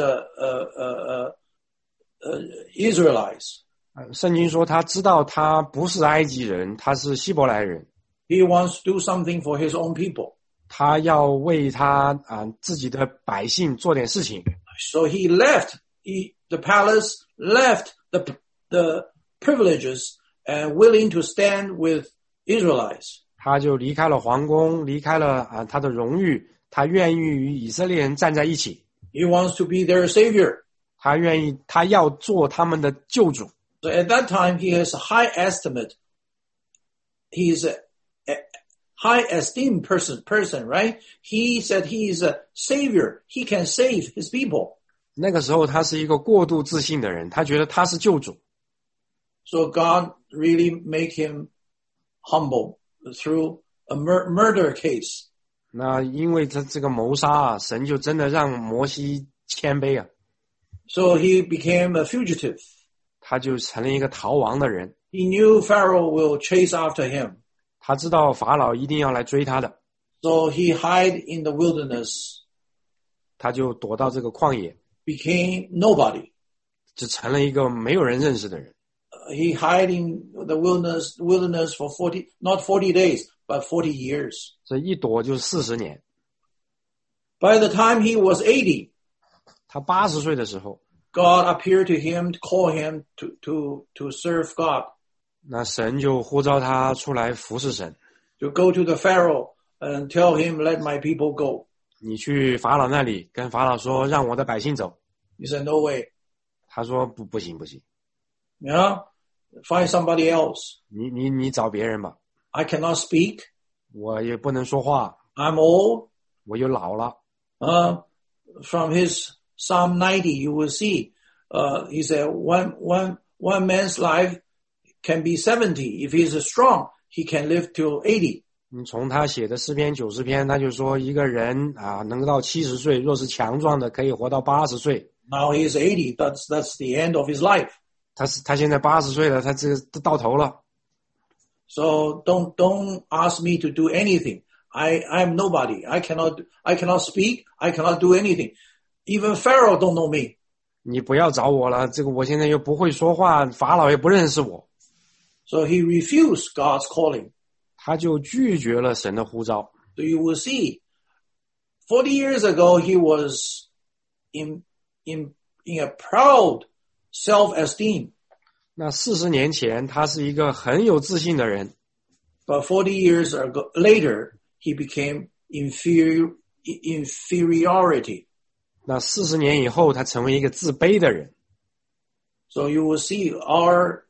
Israelites. 圣经说他知道他不是埃及人，他是希伯来人。 He wants to do something for his own people. 他要为他自己的百姓做点事情。 So he left the palace, left the privileges, and willing to stand with Israelites. 他就离开了皇宫，离开了他的荣誉，他愿意与以色列人站在一起。 He wants to be their savior. 他要做他们的救主。 So at that time, he has a high estimate. He is high esteemed person, right? He said he is a savior. He can save his people. 那个时候他是一个过度自信的人，他觉得他是救主。 So God really make him humble through a murder case. 那因为他这个谋杀啊，神就真的让摩西谦卑啊。 So he became a fugitive. 他就成了一个逃亡的人。 He knew Pharaoh will chase after him. 他知道法老一定要来追他的。 So he hid in the wilderness. 他就躲到这个旷野。 Became nobody. 就成了一个没有人认识的人。 He hid in the wilderness for not 40 days, but 40 years. 这一躲就40年。 By the time he was 80, 他80岁的时候 God appeared to him to call him to serve God. 那神就呼召他出来服侍神。 To go to the Pharaoh and tell him, let my people go. 你去法老那里跟法老说，让我的百姓走。 He said, no way. 他说不行。 Yeah, find somebody else. 你找别人吧。 I cannot speak. 我也不能说话。 I'm old. 我又老了。 From his Psalm 90, you will see, he said, one man's life can be 70. If he's strong, he can live till 80. 你从他写的诗篇90篇，他就说一个人啊，能到70岁，若是强壮的，可以活到80岁。 Now he is 80. That's the end of his life. 他现在80岁了，他这个到头了。 So don't ask me to do anything. I'm nobody. I cannot speak. I cannot do anything. Even Pharaoh don't know me. 你不要找我了，这个我现在又不会说话，法老也不认识我。 So he refused God's calling. 他就拒绝了神的呼召。 So you will see, 40 years ago, he was in a proud self-esteem. 那40年前，他是一个很有自信的人。 But 40 years later, he became inferiority. 那40年以后，他成为一个自卑的人。 So you will see our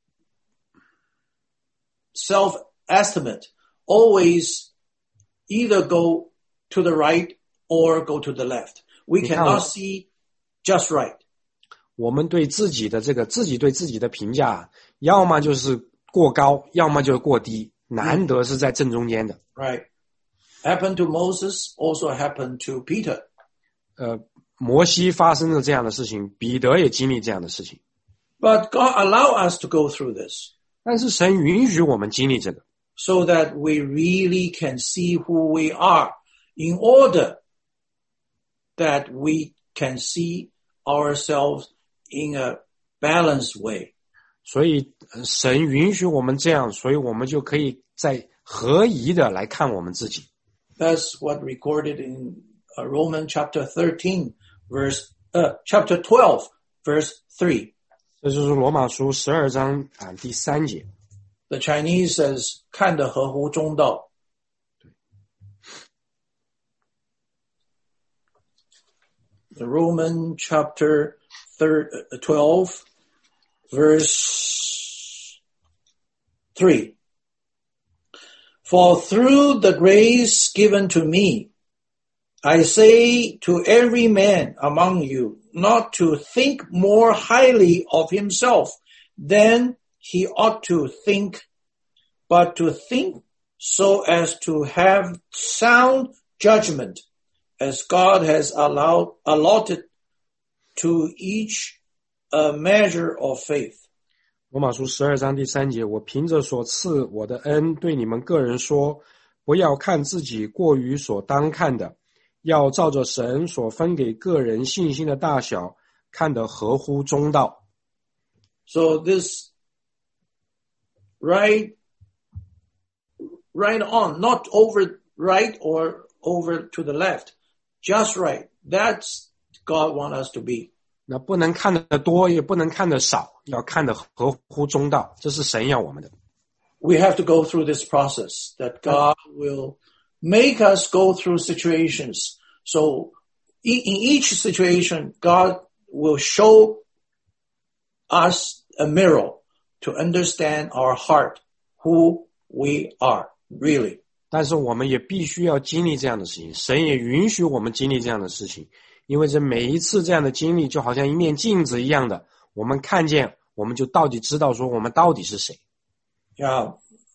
self-estimate always either go to the right or go to the left. We cannot see just right. 我们对自己的自己对自己的评价，要么就是过高，要么就是过低，难得是在正中间的。 Right. Happened to Moses, also happened to Peter. 摩西发生了这样的事情，彼得也经历这样的事情。 But God allow us to go through this. 但是神允许我们经历这个。 So that we really can see who we are, in order that we can see ourselves in a balanced way. 所以神允许我们这样，所以我们就可以在合宜的来看我们自己。 That's what recorded in Romans chapter 13, chapter 12, verse 3. 这就是罗马书12章第3节。 The Chinese says, 看得合乎中道。The Roman chapter 12, verse 3. For through the grace given to me, I say to every man among you not to think more highly of himself than he ought to think, but to think so as to have sound judgment, as God has allotted to each a measure of faith. 罗马书12章第3节，我凭着所赐我的恩对你们个人说，不要看自己过于所当看的，要照着神所分给个人信心的大小，看得合乎中道。 So this right on, not over right or over to the left, just right. That's God wants us to be. 那不能看得多，也不能看得少，要看得合乎中道，这是神要我们的。 We have to go through this process that God will make us go through situations. So in each situation, God will show us a mirror to understand our heart, who we are, really. 但是我们也必须要经历这样的事情，神也允许我们经历这样的事情，因为这每一次这样的经历就好像一面镜子一样的，我们看见，我们就到底知道说我们到底是谁。 Yeah,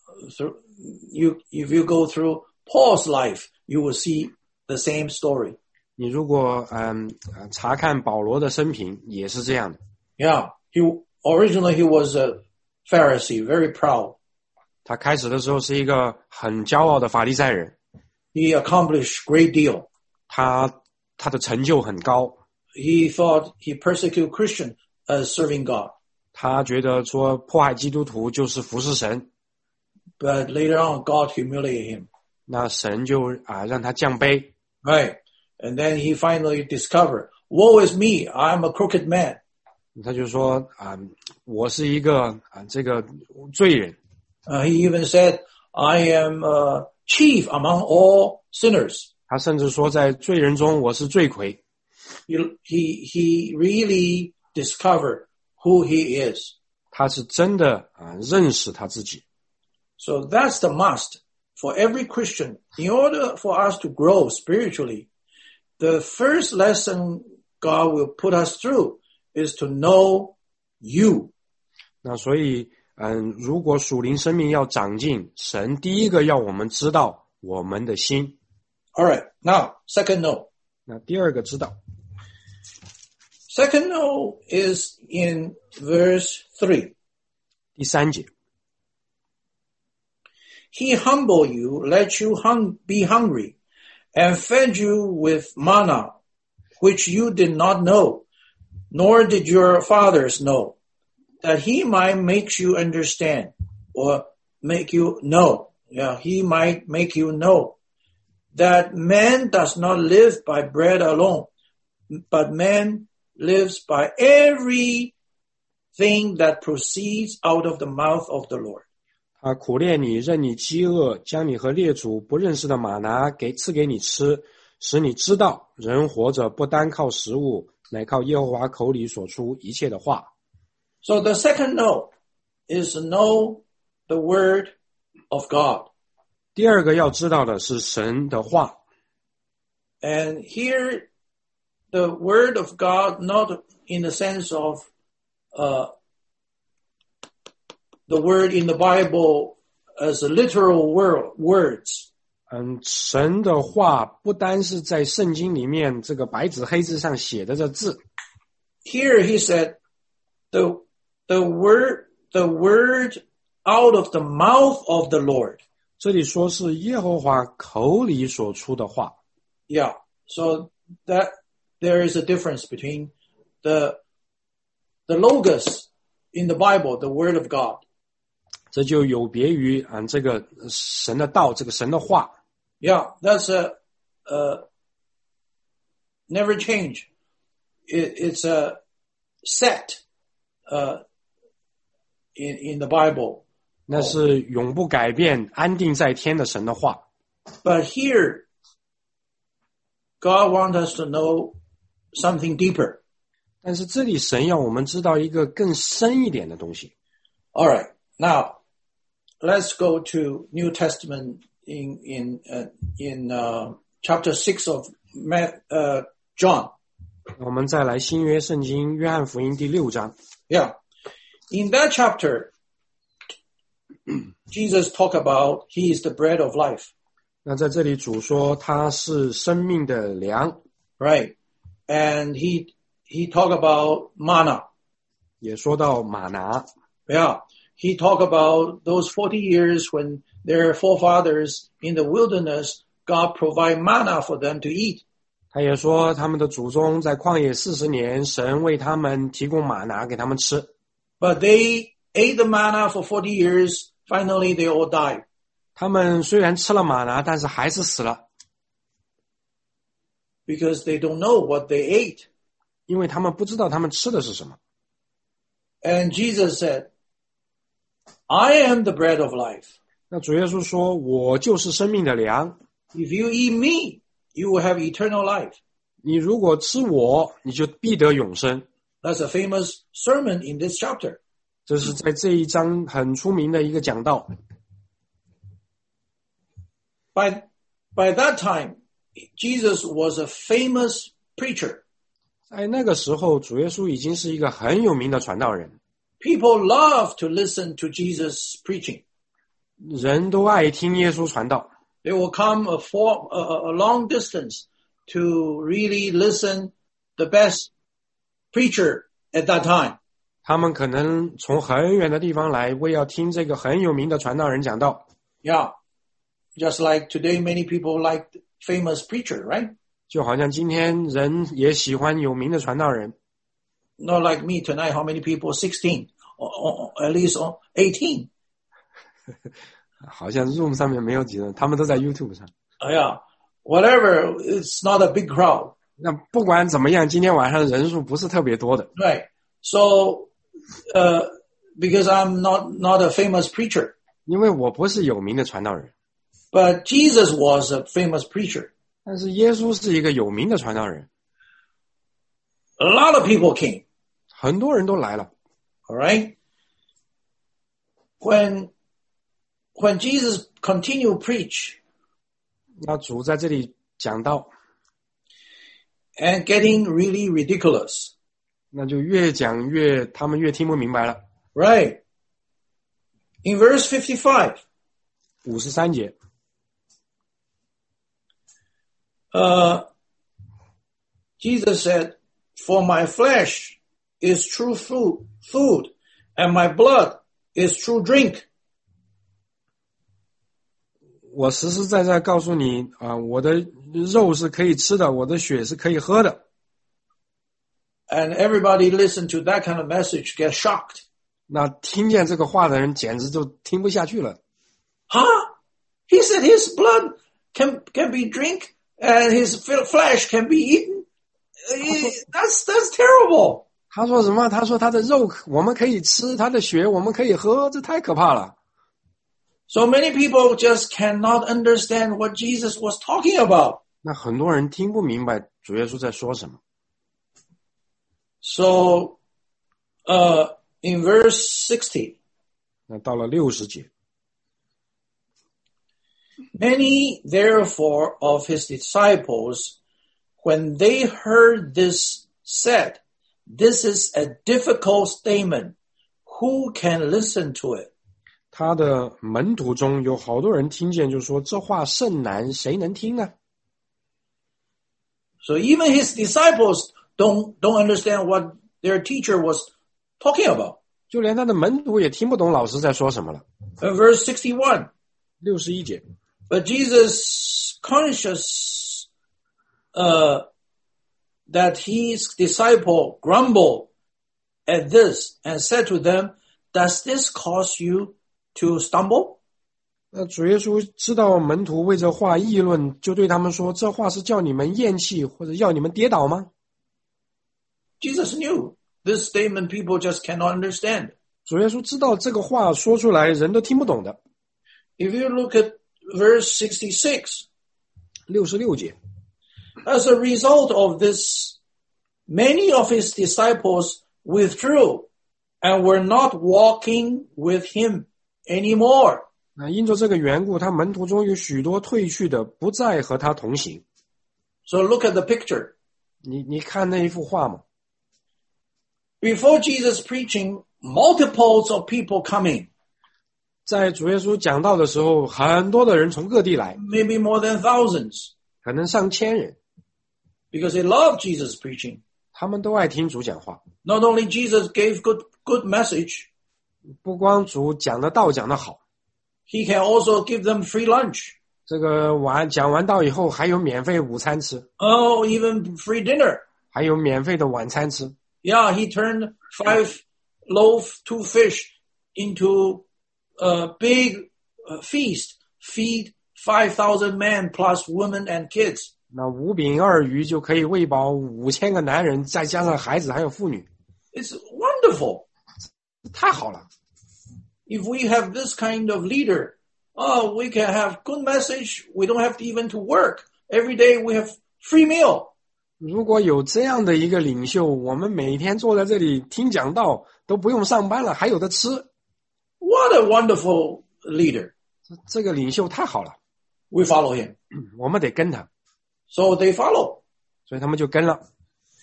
if you go through Paul's life, you will see the same story. 你如果查看保罗的生平，也是这样的。 Yeah, originally he was a Pharisee, very proud. 他开始的时候是一个很骄傲的法利赛人， He accomplished great deal. 他的成就很高， He thought he persecuted Christians as serving God. 他觉得说迫害基督徒就是服侍神， But later on, God humiliated him. 那神就让他降卑， Right. And then he finally discovered, woe is me, I'm a crooked man. 他就说我是一个这个罪人。 He even said, I am chief among all sinners. 他甚至说在罪人中我是罪魁。 He really discovered who he is. 他是真的认识他自己。 So that's the must for every Christian. In order for us to grow spiritually, the first lesson God will put us through is to know you. 那所以如果属灵生命要长进，神第一个要我们知道我们的心。 All right. Now, second know. 那第二个知道， Second know is in verse 3. 第三节， He humbled you, let you be hungry, and fed you with manna, which you did not know, nor did your fathers know, that he might make you understand, or make you know. Yeah, he might make you know that man does not live by bread alone, but man lives by everything that proceeds out of the mouth of the Lord. 他苦练你，任你饥饿，将你和列祖不认识的玛拿赐给你吃，使你知道人活着不单靠食物，乃靠耶和华口里所出一切的话。 So the second know is to know the word of God. 第二个要知道的是神的话。 And here, the word of God, not in the sense of the word in the Bible as a literal words. 神的话不单是在圣经里面这个白纸黑字上写的这字。 Here he said, the word out of the mouth of the Lord. 这里说是耶和华口里所出的话。 Yeah, so that there is a difference between the logos in the Bible, the word of God. 这就有别于这个神的道，这个神的话。 Yeah, that's never change. It's a set in the Bible. 那是永不改变、安定在天的神的话。 But here, God wants us to know something deeper. 但是这里神要我们知道一个更深一点的东西。 All right, now let's go to New Testament in chapter 6 of John. 我们再来新约圣经约翰福音第6章。 Yeah, in that chapter, Jesus talked about He is the bread of life. 那在这里主说他是生命的粮， Right, and he talked about manna. 也说到玛拿。 Yeah, he talked about those 40 years when their forefathers in the wilderness, God provide manna for them to eat. 他也说他们的祖宗在旷野40年，神为他们提供玛拿给他们吃。 But they ate the manna for 40 years. Finally, they all died. 他们虽然吃了玛拿，但是还是死了， Because they don't know what they ate. 因为他们不知道他们吃的是什么。 And Jesus said, I am the bread of life. 那主耶稣说，我就是生命的粮， If you eat me, you will have eternal life. 你如果吃我，你就必得永生。 That's a famous sermon in this chapter. 这是在这一章很出名的一个讲道。 By that time, Jesus was a famous preacher. 在那个时候，主耶稣已经是一个很有名的传道人， People love to listen to Jesus preaching. 人都爱听耶稣传道。 They will come a long distance to really listen the best preacher at that time. 他们可能从很远的地方来，为要听这个很有名的传道人讲道。 Yeah. Just like today, many people like famous preacher, right? 就好像今天人也喜欢有名的传道人。 Not like me tonight, how many people? 16, or at least 18. 好像 Zoom 上面没有几个人，他们都在 YouTube 上。 Yeah. Whatever, it's not a big crowd. 那不管怎么样，今天晚上人数不是特别多的。 Right. So, because I'm not a famous preacher, 因为我不是有名的传道人， but Jesus was a famous preacher. 但是耶稣是一个有名的传道人， A lot of people came. 很多人都来了。 All right. When Jesus continued preach 那主在这里讲道， and getting really ridiculous, 那就越讲越他们越听不明白了。 right? In verse 55, 53节， Jesus said, "For my flesh is true food, and my blood is true drink." 我实实在在告诉你啊，我的肉是可以吃的，我的血是可以喝的。 And everybody listened to that kind of message get shocked. 那听见这个话的人简直就听不下去了。 Huh? He said his blood can be drink and his flesh can be eaten. That's terrible. 他说什么？他说他的肉我们可以吃，他的血我们可以喝，这太可怕了。 So many people just cannot understand what Jesus was talking about. 那很多人听不明白主耶稣在说什么。 So, in verse 60, 那到了60节， many therefore of his disciples, when they heard this, said, "This is a difficult statement. Who can listen to it?" 他的门徒中有好多人听见，就说这话甚难，谁能听呢？ So even his disciples don't understand what their teacher was talking about. 就连他的门徒也听不懂老师在说什么了。 In verse 61, 61节， but Jesus, conscious that his disciple grumbled at this and said to them, "Does this cause you to stumble?" 那主耶稣知道门徒为这话议论，就对他们说：“这话是叫你们厌弃，或者要你们跌倒吗？” Jesus knew this statement people just cannot understand. 主耶稣知道这个话说出来人都听不懂的。 If you look at verse 66, 66节， as a result of this, many of his disciples withdrew and were not walking with him anymore. 那因着这个缘故，他门徒中有许多退去的，不再和他同行。 So look at the picture. 你看那一幅画嘛？ Before Jesus preaching, multiples of people coming, 在主耶稣讲道的时候，很多的人从各地来， maybe more than thousands, 可能上千人， because they love Jesus preaching. 他们都爱听主讲话。 Not only Jesus gave good message, 不光主讲的道讲得好， he can also give them free lunch. 这个讲完道以后还有免费午餐吃， Oh, even free dinner. 还有免费的晚餐吃。 Yeah, he turned 5 loaves, 2 fish into a big feast, feed 5,000 men plus women and kids. 那5饼2鱼就可以喂饱5000个男人，再加上孩子还有妇女， It's wonderful. 太好了。 If we have this kind of leader, we can have good message. We don't have to even to work. Every day we have free meal. 如果有这样的一个领袖，我们每天坐在这里听讲道，都不用上班了，还有的吃。 What a wonderful leader. 这个领袖太好了。 we follow him. 我们得跟他， So they follow. 所以他们就跟了。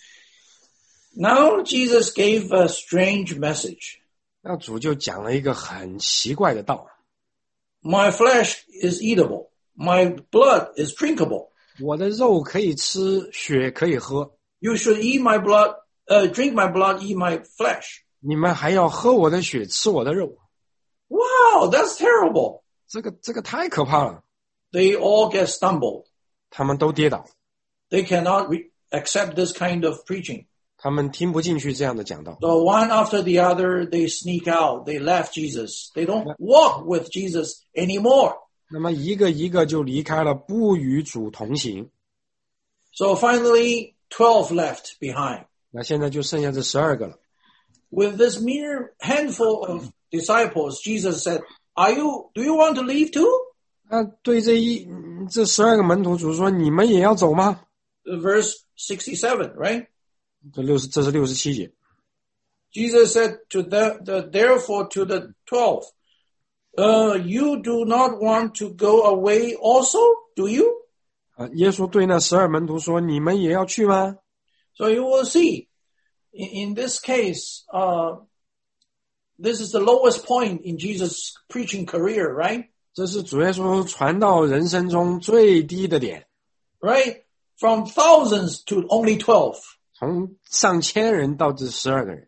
Now Jesus gave a strange message. 那主就讲了一个很奇怪的道， My flesh is eatable. My blood is drinkable. 我的肉可以吃，血可以喝， You should eat my blood, drink my blood, eat my flesh. 你们还要喝我的血，吃我的肉， Wow, that's terrible. 这个太可怕了。 They all get stumbled. 他们都跌倒， They cannot accept this kind of preaching. 他们听不进去这样的讲道。 So one after the other, they sneak out. They left Jesus. They don't walk with Jesus anymore. 那么一个一个就离开了，不与主同行。 So finally, 12 left behind. 那现在就剩下这12个了。 With this mere handful of disciples, Jesus said, do you want to leave too? 那对这12个门徒，主说：“你们也要走吗 Verse 67, right?？” 这是67节。 Jesus said to therefore to the 12, you do not want to go away also, do you? 耶稣对那12门徒说：“你们也要去吗 So you will see, in this case, this is the lowest point in Jesus' preaching career, right?？” 这是主耶稣传道人生中最低的点， Right? From thousands to only 12. 从上千人到这12个人，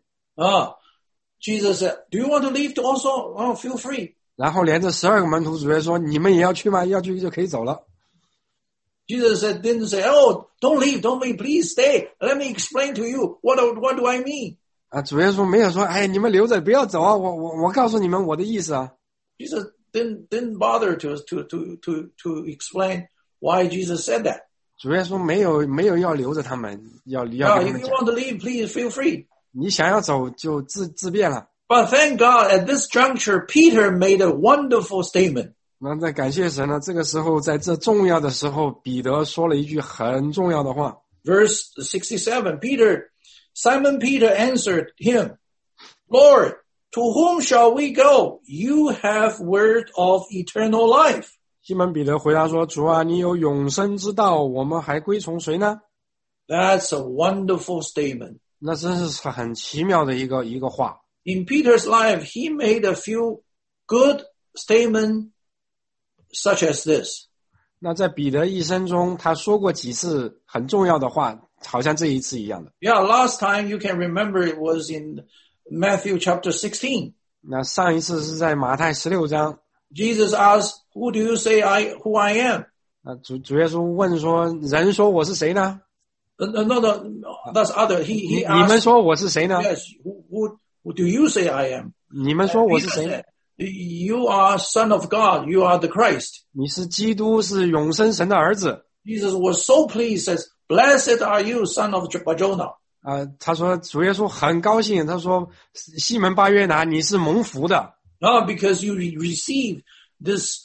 Jesus said, do you want to leave also? Oh, feel free. 然后连这12个门徒，主耶稣说：“你们也要去吗？要去就可以走了。” Jesus didn't say, oh, don't leave, please stay. Let me explain to you. What do I mean? 主耶稣没有说：“哎，你们留着，不要走啊！我告诉你们我的意思啊。” Jesus didn't bother to explain why Jesus said that. 主耶稣没有要留着他们，要跟他 If 们 you 讲， want to leave, please feel free. 你想要走就自便了。 But thank God, at this juncture, Peter made a wonderful statement. 那在感谢神呢，这个时候在这重要的时候，彼得说了一句很重要的话。 Verse 67, Simon Peter answered him, Lord, to whom shall we go? You have word of eternal life. 西门彼得回答说：“主啊，你有永生之道，我们还归从谁呢？” That's a wonderful statement. 那真是很奇妙的一个话。 In Peter's life, he made a few good statements such as this. 那在彼得一生中，他说过几次很重要的话，好像这一次一样的。 Yeah, last time you can remember it was in Matthew chapter 16. 那上一次是在马太16章， Jesus asked, who do you say who I am? 主耶稣问说：“人说我是谁呢？” No, that's other. He 你们 asked, 说我是谁呢？ yes, who do you say I am? 你们说我是 Peter 谁呢？ said, you are Son of God. You are the Christ. 你是基督，是永生神的儿子。 Jesus was so pleased, says, blessed are you, son of Jonah. 他说主耶稣很高兴，他说西门巴约拿，你是蒙福的， Because you received this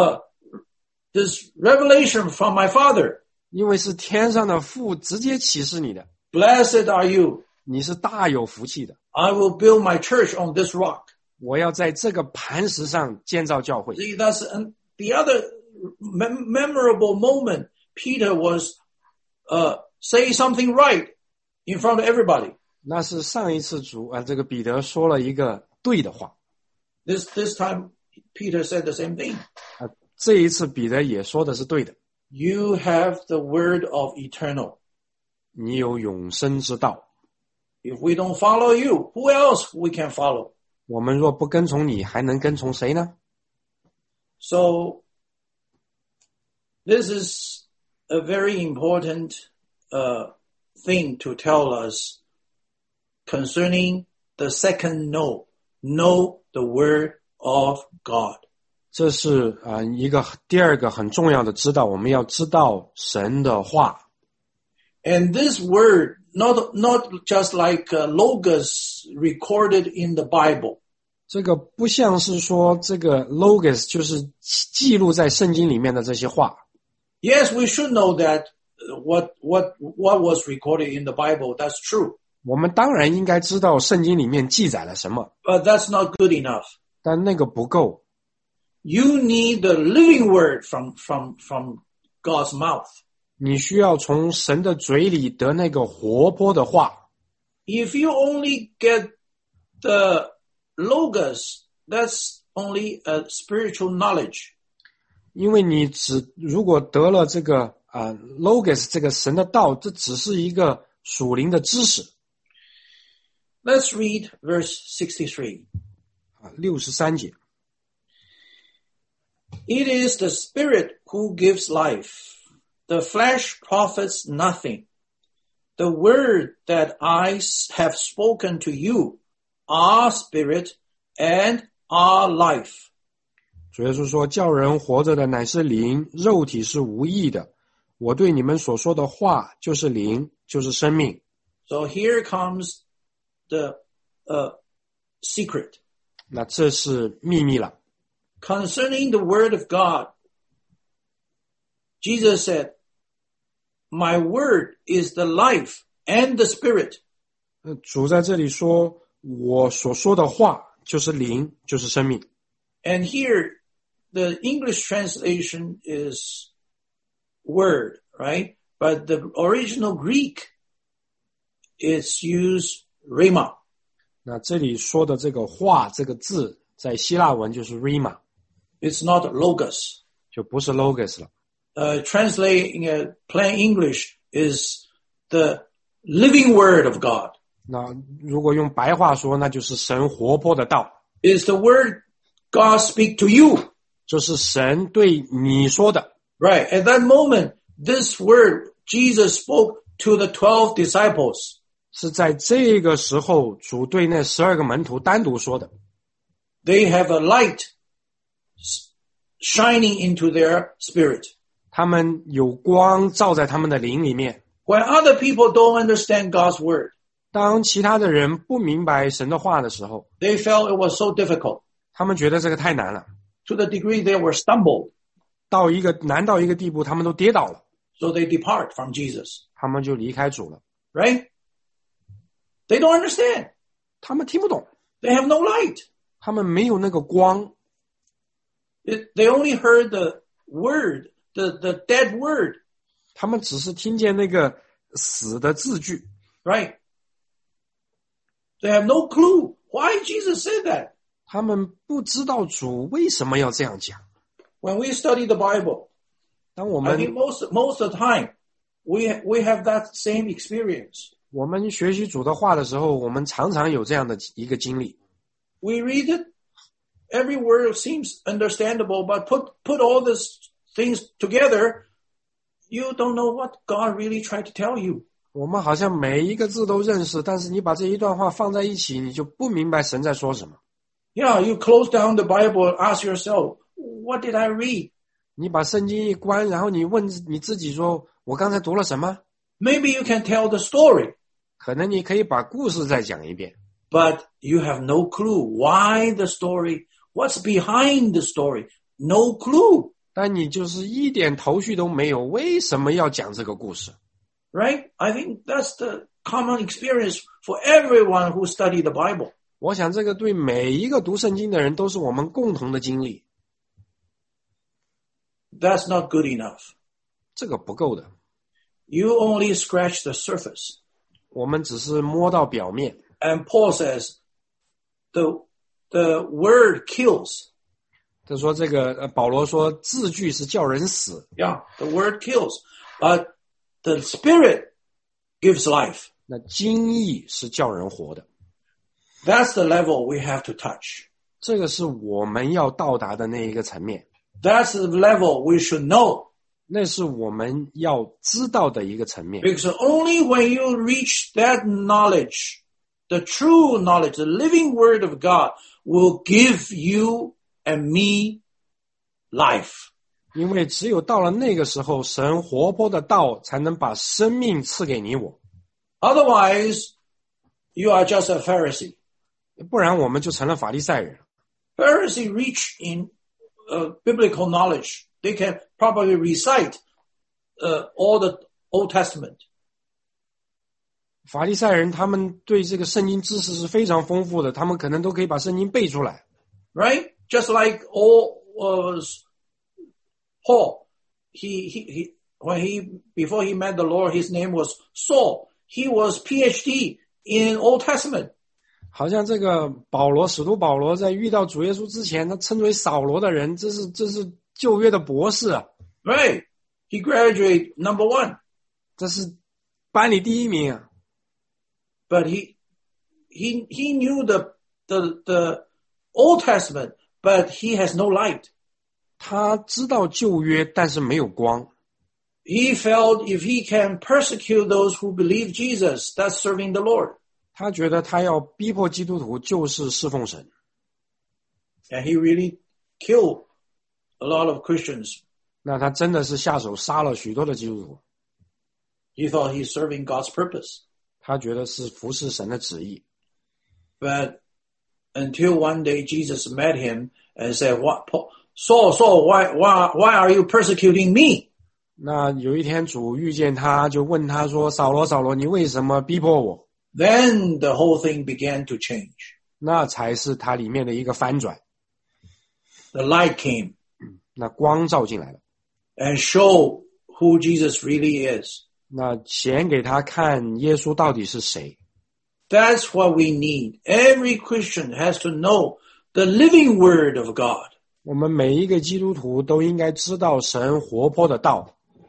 revelation from my Father. 因为是天上的父直接启示你的， Blessed are you. 你是大有福气的。 I will build my church on this rock. 我要在这个磐石上建造教会。 See, that's the other memorable moment. Peter was say something right in front of everybody. 那是上一次这个彼得说了一个对的话， This time Peter said the same thing. 这一次彼得也说的是对的。 You have the word of eternal. 你有永生之道， If we don't follow you, who else we can follow? 我们若不跟从你，还能跟从谁呢？ So this is a very important thing to tell us concerning the second no. Know the word of God. 这是第二个很重要的知道，我们要知道神的话。 And this word, not just like logos recorded in the Bible. 这个不像是说这个 logos 就是记录在圣经里面的这些话。 Yes, we should know that what was recorded in the Bible. That's true. 我们当然应该知道圣经里面记载了什么， But that's not good enough. 但那个不够。 You need the living word from God's mouth. 你需要从神的嘴里得那个活泼的话。 If you only get the logos, that's only a spiritual knowledge. 因为你如果得了这个logos 这个神的道，这只是一个属灵的知识。 Let's read verse 63. 63节。 It is the Spirit who gives life. The flesh profits nothing. The word that I have spoken to you are spirit and are life. 主耶稣说，叫人活着的乃是灵，肉体是无益的。我对你们所说的话就是灵，就是生命。 So here comes the secret. 那这是秘密了。 Concerning the word of God, Jesus said, My word is the life and the spirit. 主在这里说，我所说的话就是灵，就是生命。 And here, the English translation is word, right? But the original Greek is used rhema. 那这里说的这个话这个字，在希腊文就是 rhema， It's not logos. 就不是 logos 了。 Translate in plain English is the living word of God. 那如果用白话说，那就是神活泼的道， Is the word God speak to you. 就是神对你说的。 Right. At that moment, this word Jesus spoke to the 12 disciples. 是在这个时候，主对那12个门徒单独说的。 They have a light shining into their spirit. 他们有光照在他们的灵里面。 When other people don't understand God's word, 当其他的人不明白神的话的时候， they felt it was so difficult 他们觉得这个太难了， to the degree they were stumbled. 难到一个地步，他们都跌倒了， So they depart from Jesus. 他们就离开主了。 Right? They don't understand. 他们听不懂， They have no light. 他们没有那个光， They only heard the word, the dead word. 他们只是听见那个死的字句， Right? They have no clue why Jesus said that. 他们不知道主为什么要这样讲。 When we study the Bible, 当我 I 们 think most of the time, we have that same experience. 我们学习主的话的时候，我们常常有这样的一个经历。 We read it, every word seems understandable, but put all these things together, you don't know what God really tried to tell you. 我们好像每一个字都认识，但是你把这一段话放在一起，你就不明白神在说什么。 Yeah, you close down the Bible and ask yourself, what did I read? 你把圣经一关，然后你问你自己说，我刚才读了什么？ Maybe you can tell the story, 可能你可以把故事再讲一遍， but you have no clue why the story, what's behind the story, no clue, 但你就是一点头绪都没有，为什么要讲这个故事？ right? I think that's the common experience for everyone who study the Bible. 我想这个对每一个读圣经的人都是我们共同的经历， That's not good enough. 这个不够的， You only scratch the surface. 我们只是摸到表面。 And Paul says, the word kills. 他说这个保罗说字句是叫人死， Yeah, the word kills. But the Spirit gives life. 那经义是叫人活的， That's the level we have to touch. 这个是我们要到达的那一个层面， That's the level we should know. 那是我们要知道的一个层面。 Because only when you reach that knowledge, the true knowledge, the living word of God will give you and me life. 因为只有到了那个时候，神活泼的道才能把生命赐给你我， Otherwise, you are just a Pharisee. 不然我们就成了法利赛人。 Pharisee rich in biblical knowledge. They can probably recite all the Old Testament. 法利赛人他们对这个圣经知识是非常丰富的，他们可能都可以把圣经背出来。 Right? Just like all was Paul. Before he met the Lord, his name was Saul. He was PhD in Old Testament. 好像这个使徒保罗在遇到主耶稣之前，他称为扫罗的人，这是旧约的博士啊。 Right. He graduated number 1. 这是班里第一名啊。 But he knew the Old Testament, but he has no light. 他知道旧约，但是没有光。 He felt if he can persecute those who believe Jesus, that's serving the Lord. 他觉得他要逼迫基督徒就是侍奉神。 And he really killed a lot of Christians. 那他真的是下手杀了许多的基督徒。 He thought he's serving God's purpose. 他觉得是服侍神的旨意。 But until one day Jesus met him and said, "What, Saul, why are you persecuting me?" 那有一天主遇见他，就问他说：“扫罗，扫罗，你为什么逼迫我？” Then the whole thing began to change. 那才是他里面的一个翻转。 The light came. 那光照进来了。 And show who Jesus really is. 那显给他看耶稣到底是谁。 That's what we need. Every Christian has to know the living word of God. 我们每一个基督徒都应该知道神活泼的道。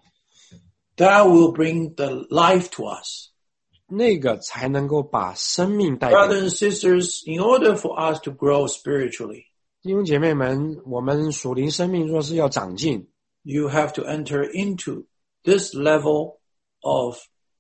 That will bring the life to us. 那个才能够把生命带给我们。 Brothers and sisters, in order for us to grow spiritually, 弟兄姐妹们，我们属灵生命若是要长进， you have to enter into this level of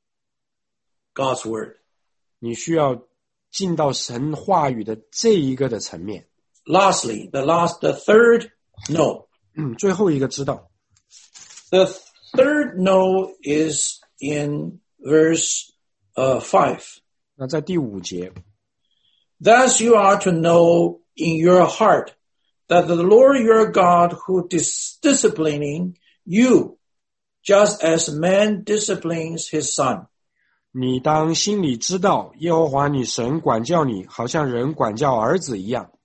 God's word. 你需要进到神话语的这一个的层面。 Lastly, the third no. 最后一个知道。 The third no is in verse 5. 那在第5节。 Thus you are to know in your heart that the Lord your God who is disciplining you, just as man disciplines his son. 你当心里知道，耶和华你神管教你，好像人管教儿子一样。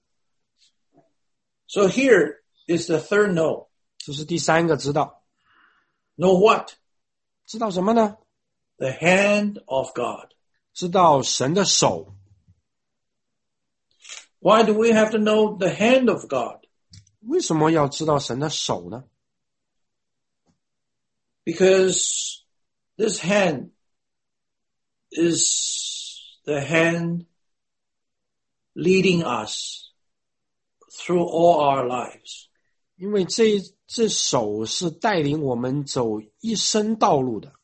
So here is the third no. 这是第3个知道。 Know what? 知道什么呢？ The hand of God. 知道神的手。 Why do we have to know the hand of God? 为什么要知道神的手呢？ Because this hand is the hand leading us through all our lives. 因为这手是带领我们走一生道路的。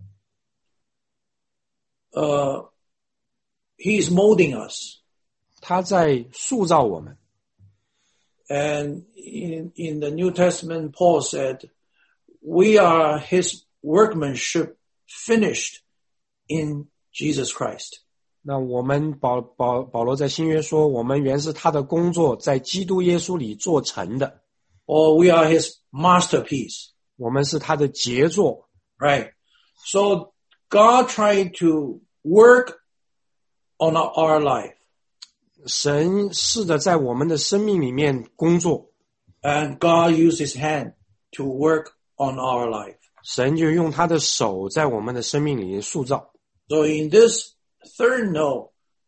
He is molding us. 他在塑造我们。 And in the New Testament, Paul said, we are his workmanship finished in Jesus Christ. 那我们保罗在新约说，我们原是他的工作，在基督耶稣里做成的。 Or we are his masterpiece. 我们是他的杰作。 Right. So God tried to work on our life. 神试着在我们的生命里面工作。 And God used his hand to work on our life. 神就用他的手在我们的生命里塑造。 So in this third no,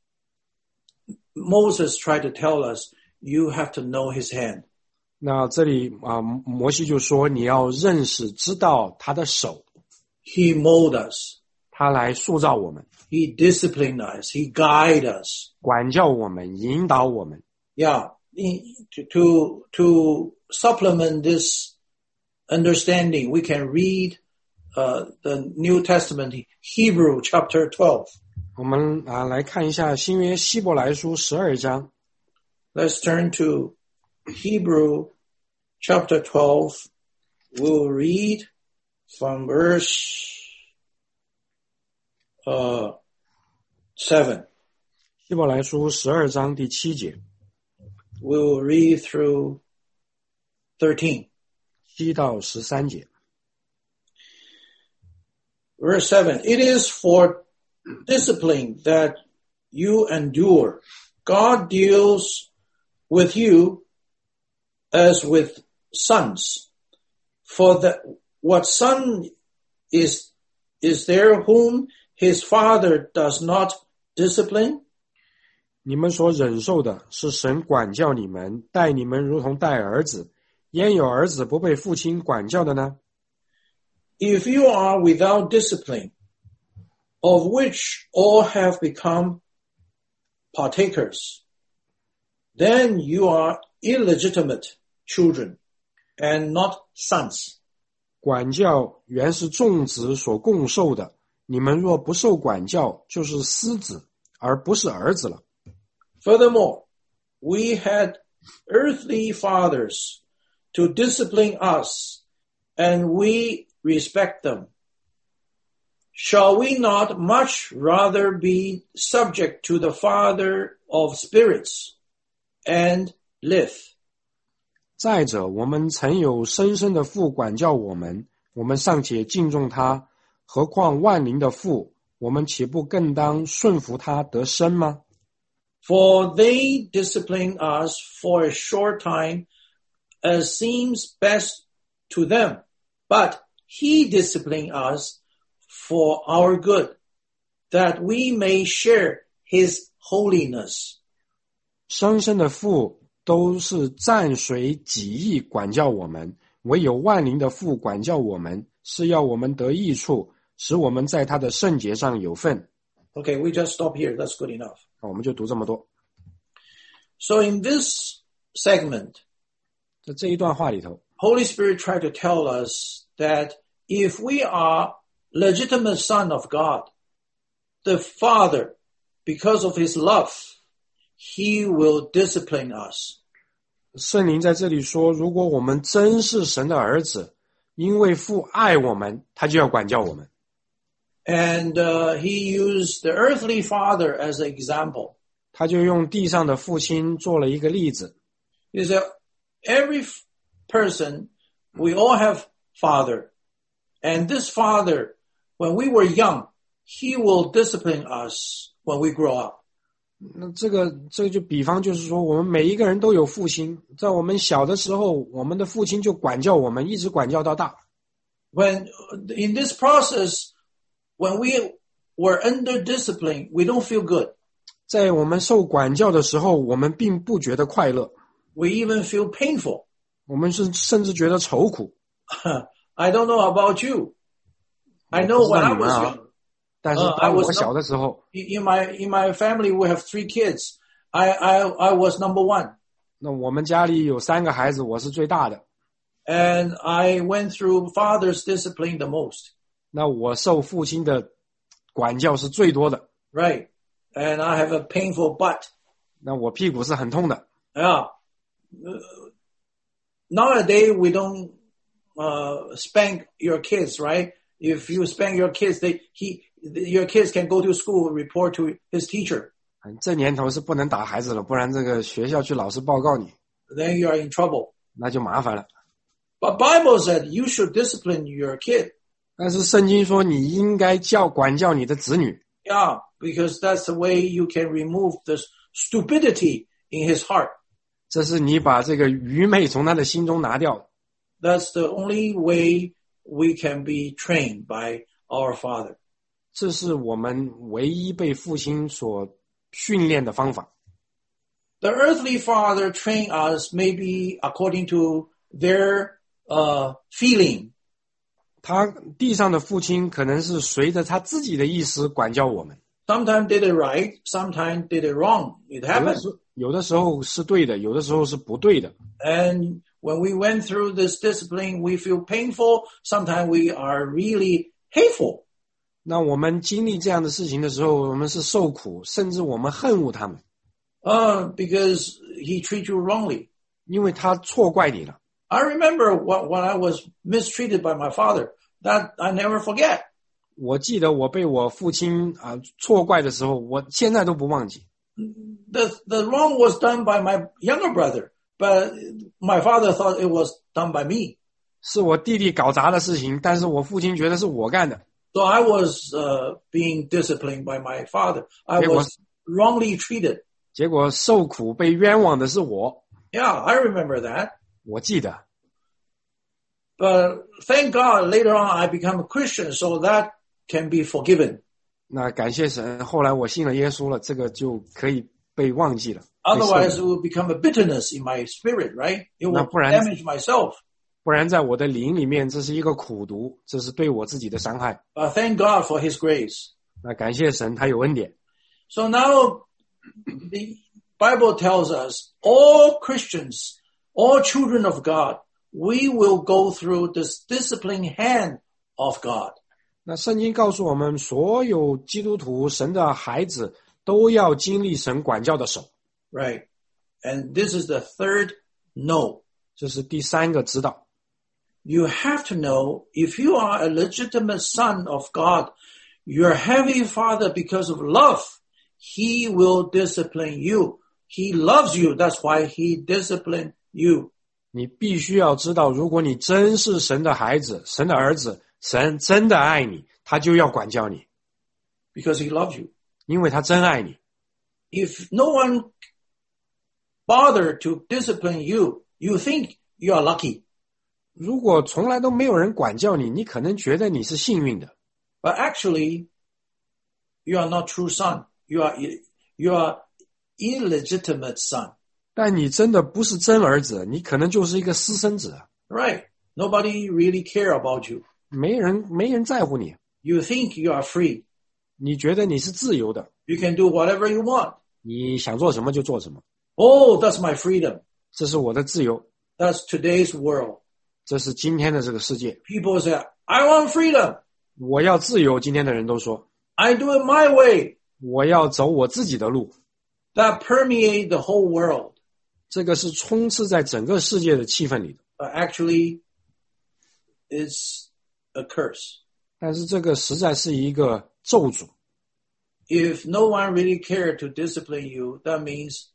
Moses tried to tell us, you have to know his hand. 那这里摩西就说你要认识知道他的手。 He molded us. 他来塑造我们。 He disciplined us. He guided us. 管教我们，引导我们。 Yeah. To supplement this understanding, we can read the New Testament, Hebrew chapter 12. 我们来看一下新约希伯来书12章。 Let's turn to Hebrew chapter 12. We'll read from verse 7. 希伯来书12章第7节。 We'll read through 13. 7到13节。 Verse 7. It is for discipline that you endure. God deals with you as with sons. For what son is there whom his father does not discipline? 你们所忍受的是神管教你们，待你们如同待儿子。焉有儿子不被父亲管教的呢？ If you are without discipline, of which all have become partakers, then you are illegitimate children and not sons. 管教原是众子所共受的，你们若不受管教，就是私子，而不是儿子了。 Furthermore, we had earthly fathers to discipline us, and we respect them. Shall we not much rather be subject to the Father of spirits and live? 再者，我们曾有生身的父管教我们，我们尚且敬重他，何况万灵的父，我们岂不更当顺服他得生吗？ For they discipline us for a short time, as seems best to them, but he discipline us for our good, that we may share his holiness. 生身的父都是暂随己意管教我们，唯有万灵的父管教我们，是要我们得益处，使我们在他的圣洁上有份。 Okay, we just stop here. That's good enough. 我们就读这么多。 So in this segment, 在这一段话里头， Holy Spirit tried to tell us that if we are legitimate son of God, the Father, because of his love, he will discipline us. 圣灵在这里说，如果我们真是神的儿子，因为父爱我们，他就要管教我们。 And he used the earthly father as an example. 他就用地上的父亲做了一个例子。 He said, every person, we all have father. And this father, when we were young, he will discipline us when we grow up. 那这个就比方就是说，我们每一个人都有父亲，在我们小的时候，我们的父亲就管教我们，一直管教到大。 When in this process, when we were under discipline, we don't feel good. 在我们受管教的时候，我们并不觉得快乐， We even feel painful. 我们甚至觉得愁苦。 I don't know about you. I know when I was young. 但是当我小的时候， In my family, we have 3 kids. I was number 1. 那我们家里有3个孩子，我是最大的。 And I went through father's discipline the most. 那我受父亲的管教是最多的。 Right. And I have a painful butt. 那我屁股是很痛的。 Yeah. Nowadays, we don't spank your kids, right? If you spank your kids, your kids can go to school and report to his teacher. 这年头是不能打孩子了，不然这个学校去老师报告你， Then you are in trouble. 那就麻烦了。 But Bible said you should discipline your kid. 但是圣经说你应该管教你的子女。 Yeah, because that's the way you can remove the stupidity in his heart. 这是你把这个愚昧从他的心中拿掉。 That's the only way we can be trained by our Father. 这是我们唯一被父亲所训练的方法。 The earthly father trained us maybe according to their feeling. 他地上的父亲可能是随着他自己的意思管教我们。 Sometimes did it right, sometimes did it wrong. It happened. 有的时候是对的，有的时候是不对的。 And when we went through this discipline, we feel painful. Sometimes we are really hateful. 那我们经历这样的事情的时候，我们是受苦，甚至我们恨恶他们。 Because he treats you wrongly. 因为他错怪你了。 I remember when I was mistreated by my father. That I never forget. 我记得我被我父亲错怪的时候，我现在都不忘记。 The wrong was done by my younger brother, but my father thought it was done by me. 是我弟弟搞砸的事情，但是我父亲觉得是我干的。 So I was being disciplined by my father. I was wrongly treated. 结果受苦被冤枉的是我。 Yeah, I remember that. 我记得。 But thank God later on I become a Christian, so that can be forgiven. 那感谢神，后来我信了耶稣了，这个就可以被忘记了。被赦免 Otherwise, it will become a bitterness in my spirit, right? It will 不然 damage myself. 不然在我的灵里面，这是一个苦毒，这是对我自己的伤害。 But thank God for His grace. 那感谢神，他有恩典。 So now the Bible tells us all Christians, all children of God, we will go through this disciplining hand of God. 那圣经告诉我们，所有基督徒、神的孩子都要经历神管教的手。 Right. And this is the third no. 这是第三个指导。 You have to know if you are a legitimate son of God, your heavenly Father, because of love, He will discipline you. He loves you. That's why He disciplined you. 你必须要知道，如果你真是神的孩子、神的儿子，神真的爱你，他就要管教你， Because He loves you. 因为他真爱你。 If no one bothered to discipline you, you think you are lucky. 如果从来都没有人管教你，你可能觉得你是幸运的， But actually, you are not true son. You are illegitimate son. 但你真的不是真儿子，你可能就是一个私生子， Right. Nobody really care about you. 没人在乎你， You think you are free. 你觉得你是自由的， You can do whatever you want. 你想做什么就做什么， Oh, that's my freedom. 这是我的自由， That's today's world. 这是今天的这个世界。 People say, I want freedom. 我要自由，今天的人都说， I do it my way. 我要走我自己的路， That permeate the whole world. 这个是充斥在整个世界的气氛里的。 But actually, it's a curse. 但是这个实在是一个咒诅。 If no one really cared to discipline you, that means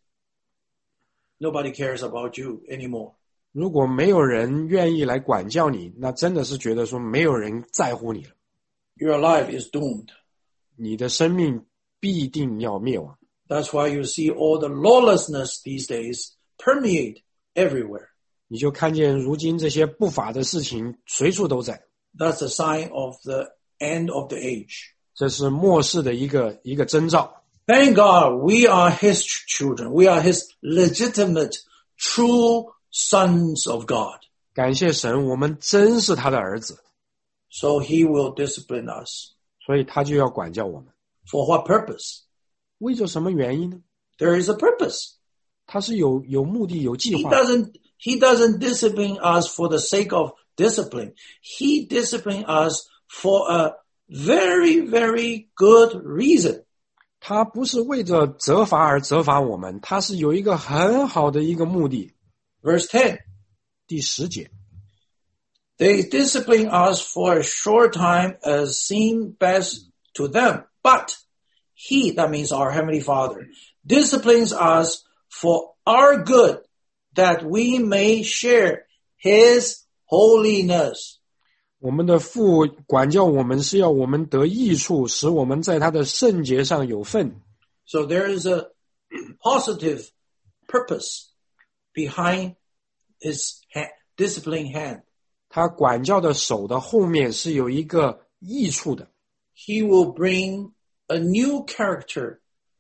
nobody cares about you anymore. 如果没有人愿意来管教你，那真的是觉得说没有人在乎你了， Your life is doomed. 你的生命必定要灭亡。 That's why you see all the lawlessness these days permeate everywhere. 你就看见如今这些不法的事情随处都在， That's a sign of the end of the age. 这是末世的一个征兆。 Thank God we are His children. We are His legitimate, true sons of God. 感谢神，我们真是他的儿子， So He will discipline us. 所以他就要管教我们。 For what purpose? 为着什么原因呢？ There is a purpose. 他是有目的、有计 He 划。 doesn't discipline us for the sake of discipline. He disciplines us for a very, very good reason. 他不是为着责罚而责罚我们，他是有一个很好的一个目的。 Verse 10. 第10节， They discipline us for a short time as seemed best to them. But He, that means our Heavenly Father, disciplines us for our good, that we may share His holiness. 我们的父管教我们是要我们得益处，使我们在他的圣洁上有份。 So there is a positive purpose behind His disciplining hand. 他管教的手的后面是有一个益处的， He will bring a new character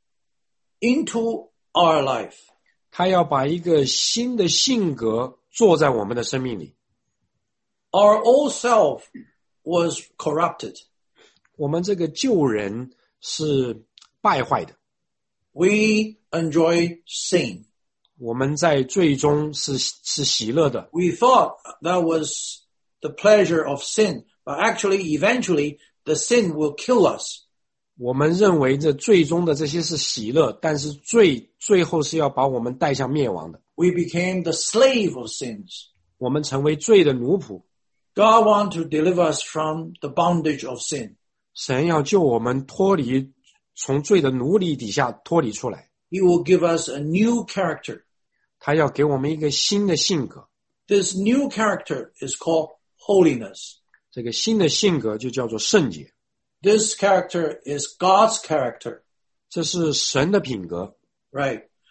into our life. 他要把一个新的性格做在我们的生命里。 Our old self was corrupted. 我们这个旧人是败坏的， We enjoy sin. 我们在最终是喜乐的。 We thought that was the pleasure of sin, but actually, eventually, the sin will kill us. 我们认为这最终的这些是喜乐，但是最后是要把我们带向灭亡的。 We became the slave of sins. 我们成为罪的奴仆。 God wants to deliver us from the bondage of sin. 神要救我们脱离从罪的奴隶底下脱离出来， He will give us a new character. 他要给我们一个新的性格。 This new character is called holiness. 这个新的性格就叫做圣洁， This character is God's character, 这是神的品格。 right?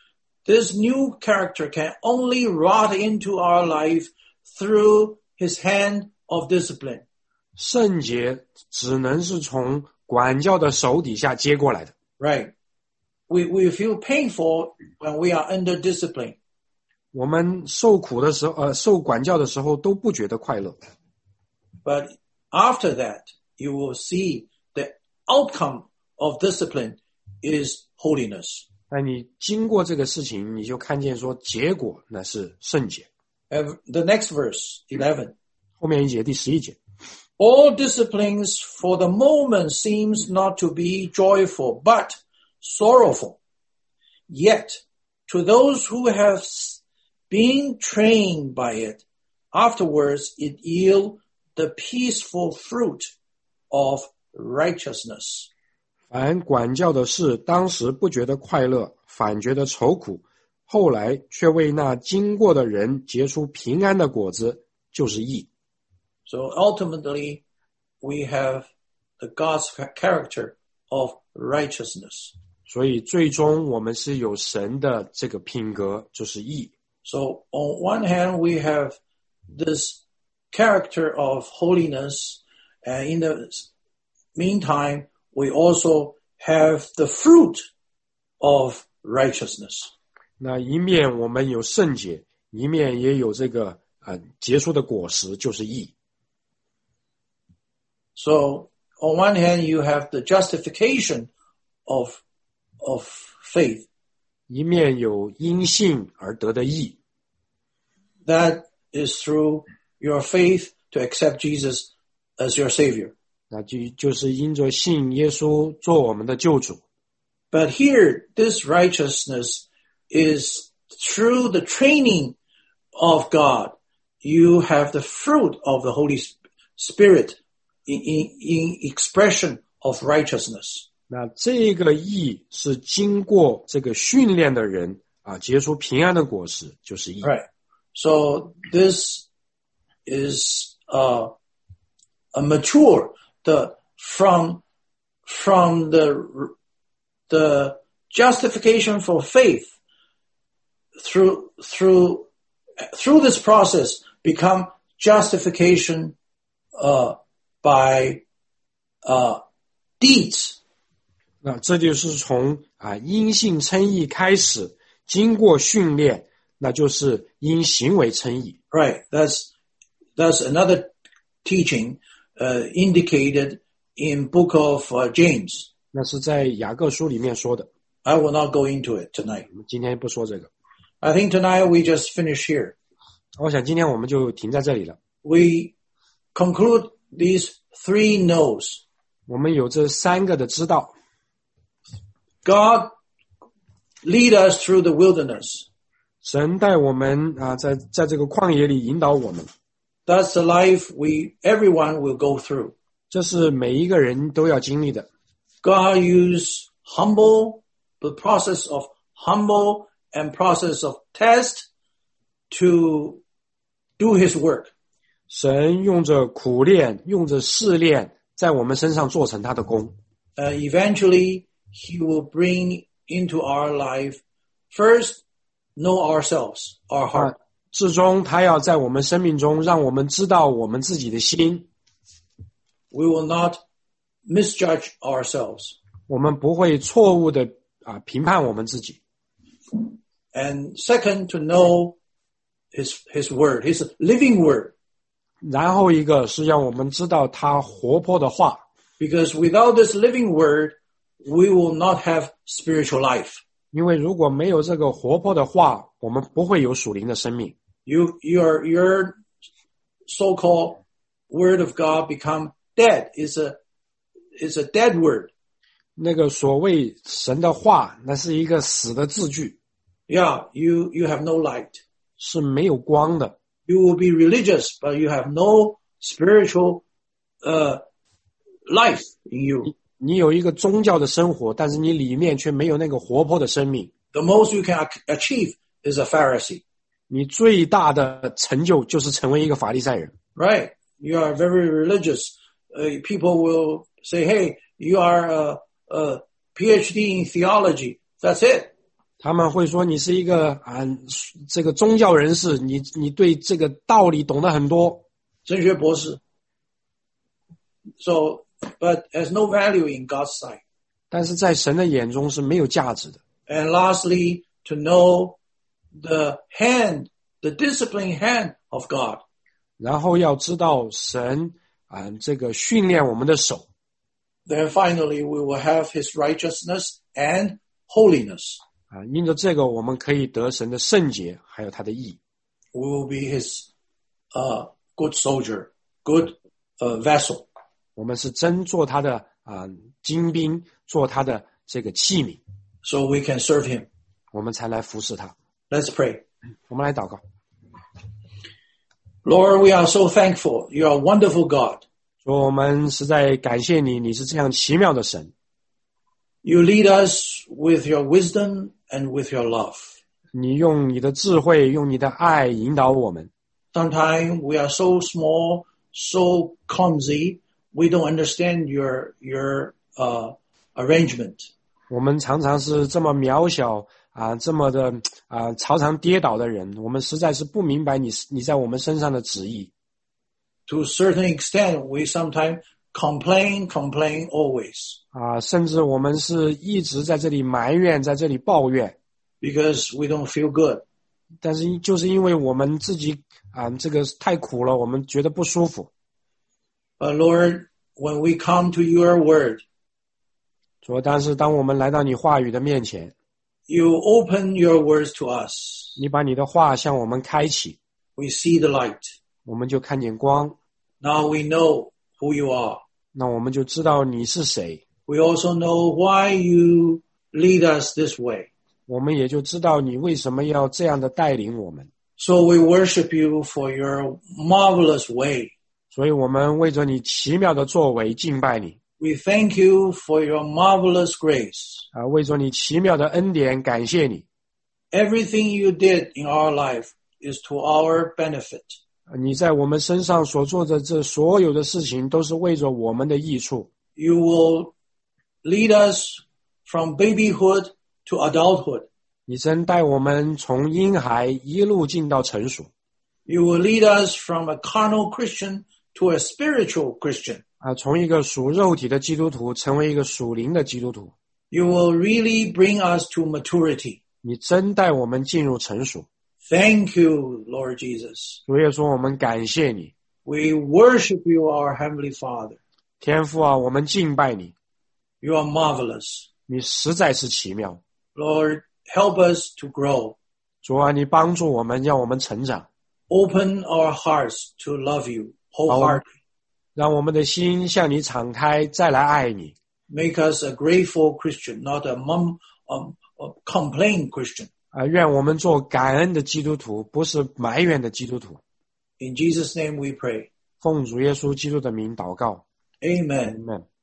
this new character can only rot into our life through his hand of discipline. 圣洁只能是从管教的手底下接过来的。 Right. We feel painful when we are under discipline. 我们受苦的时候，受管教的时候都不觉得快乐。 But after that, you will see the outcome of discipline is holiness. 但你经过这个事情，你就看见说结果那是圣洁。 And the next verse, 11. 后面一节第11节， All disciplines for the moment seems not to be joyful, but sorrowful. Yet, to those who have been trained by it, afterwards it yields the peaceful fruit of righteousness. 凡管教的事，当时不觉得快乐，反觉得愁苦，后来却为那经过的人结出平安的果子，就是义。 So ultimately, we have the God's character of righteousness. 所以最终我们是有神的这个品格，就是义。 So on one hand, we have this character of holiness, and in the meantime, we also have the fruit of righteousness. 那一面我们有圣洁，一面也有这个结出的果实，就是义。 So on one hand, you have the justification of faith. 一面有因信而得的义， That is through your faith to accept Jesus as your Savior. 那就是因着信耶稣做我们的救主。 But here, this righteousness is through the training of God. You have the fruit of the Holy Spirit in expression of righteousness. 那这个义是经过这个训练的人结出平安的果实，就是义。 Right. So this is a mature from the justification for faith through this process become justification by deeds. 那这就是从因信称义开始，经过训练，那就是因行为称义。 Right. That's another teaching indicated in book of James. 那是在雅各书里面说的， I will not go into it tonight. 我们今天不说这个。 I think tonight we just finish here. 我想今天我们就停在这里了。 We conclude these 3 no's. 我们有这3个的知道， God lead us through the wilderness. 神带我们在这个旷野里引导我们， That's the life everyone will go through. 这是每一个人都要经历的。 God use the process of humble and process of test to do his work. 神用着苦练，用着试炼，在我们身上做成他的功。 Eventually, he will bring into our life, first, know ourselves, our heart. 至终他要在我们生命中让我们知道我们自己的心， We will not misjudge ourselves. 我们不会错误的评判我们自己。 And second, to know his word, his living word. 然后一个是让我们知道他活泼的话， Because without this living word, we will not have spiritual life. 因为如果没有这个活泼的话，我们不会有属灵的生命。 Your so-called word of God become dead. It's a dead word. 那个所谓神的话，那是一个死的字句， Yeah, you have no light. 是没有光的。 You will be religious, but you have no spiritual life in you. 你有一个宗教的生活，但是你里面却没有那个活泼的生命。 The most you can achieve is a Pharisee. 你最大的成就就是成为一个法利赛人。 Right. You are very religious. People will say, hey, you are a PhD in theology. That's it. 他们会说你是一个这个宗教人士，你对这个道理懂得很多， 神学博士。So, but has no value in God's sight. 但是在神的眼中是没有价值的。 And lastly, to know the disciplining hand of God. 然后要知道神这个训练我们的手。 Then finally, we will have His righteousness and holiness. 因着这个，我们可以得神的圣洁，还有他的义。 We will be His good soldier, good vessel. 我们是真做他的精兵，做他的这个器皿。 So we can serve Him. 我们才来服侍他。 Let's pray. 我们来祷告。 Lord, we are so thankful. You are a wonderful God. 说我们实在感谢你，你是这样奇妙的神。 You lead us with your wisdom and with your love. 你用你的智慧，用你的爱引导我们。 Sometimes we are so small, so clumsy, we don't understand your arrangement. 我们常常是这么渺小这么的常常跌倒的人，我们实在是不明白你在我们身上的旨意。 To a certain extent, we sometimes complain always. 甚至我们是一直在这里埋怨，在这里抱怨。 Because we don't feel good. 但是就是因为我们自己这个太苦了，我们觉得不舒服。 But Lord, when we come to your word, 说但是当我们来到你话语的面前， you open your words to us. 你把你的话向我们开启， We see the light. 我们就看见光。 Now we know who you are. 那我们就知道你是谁。 We also know why you lead us this way. 我们也就知道你为什么要这样的带领我们。 So we worship you for your marvelous way. 所以我们为着你奇妙的作为敬拜你。 We thank you for your marvelous grace. 为着你奇妙的恩典感谢你。 Everything you did in our life is to our benefit. 你在我们身上所做的这所有的事情都是为着我们的益处。 You will lead us from babyhood to adulthood. 你真带我们从婴孩一路进到成熟。 You will lead us from a carnal Christian to a spiritual Christian. 从一个属肉体的基督徒成为一个属灵的基督徒。 You will really bring us to maturity. 你真带我们进入成熟。 Thank you, Lord Jesus. 所以说我们感谢你。 We worship you, our Heavenly Father. 天父我们敬拜你。 You are marvelous. 你实在是奇妙。 Lord, help us to grow. 主你帮助我们，让我们成长。 Open our hearts to love you wholeheartedly. 让我们的心向你敞开，再来爱你。 Make us a grateful Christian, not a complain Christian. 愿我们做感恩的基督徒，不是埋怨的基督徒。 In Jesus' name we pray. 奉主耶稣基督的名祷告。 Amen. Amen.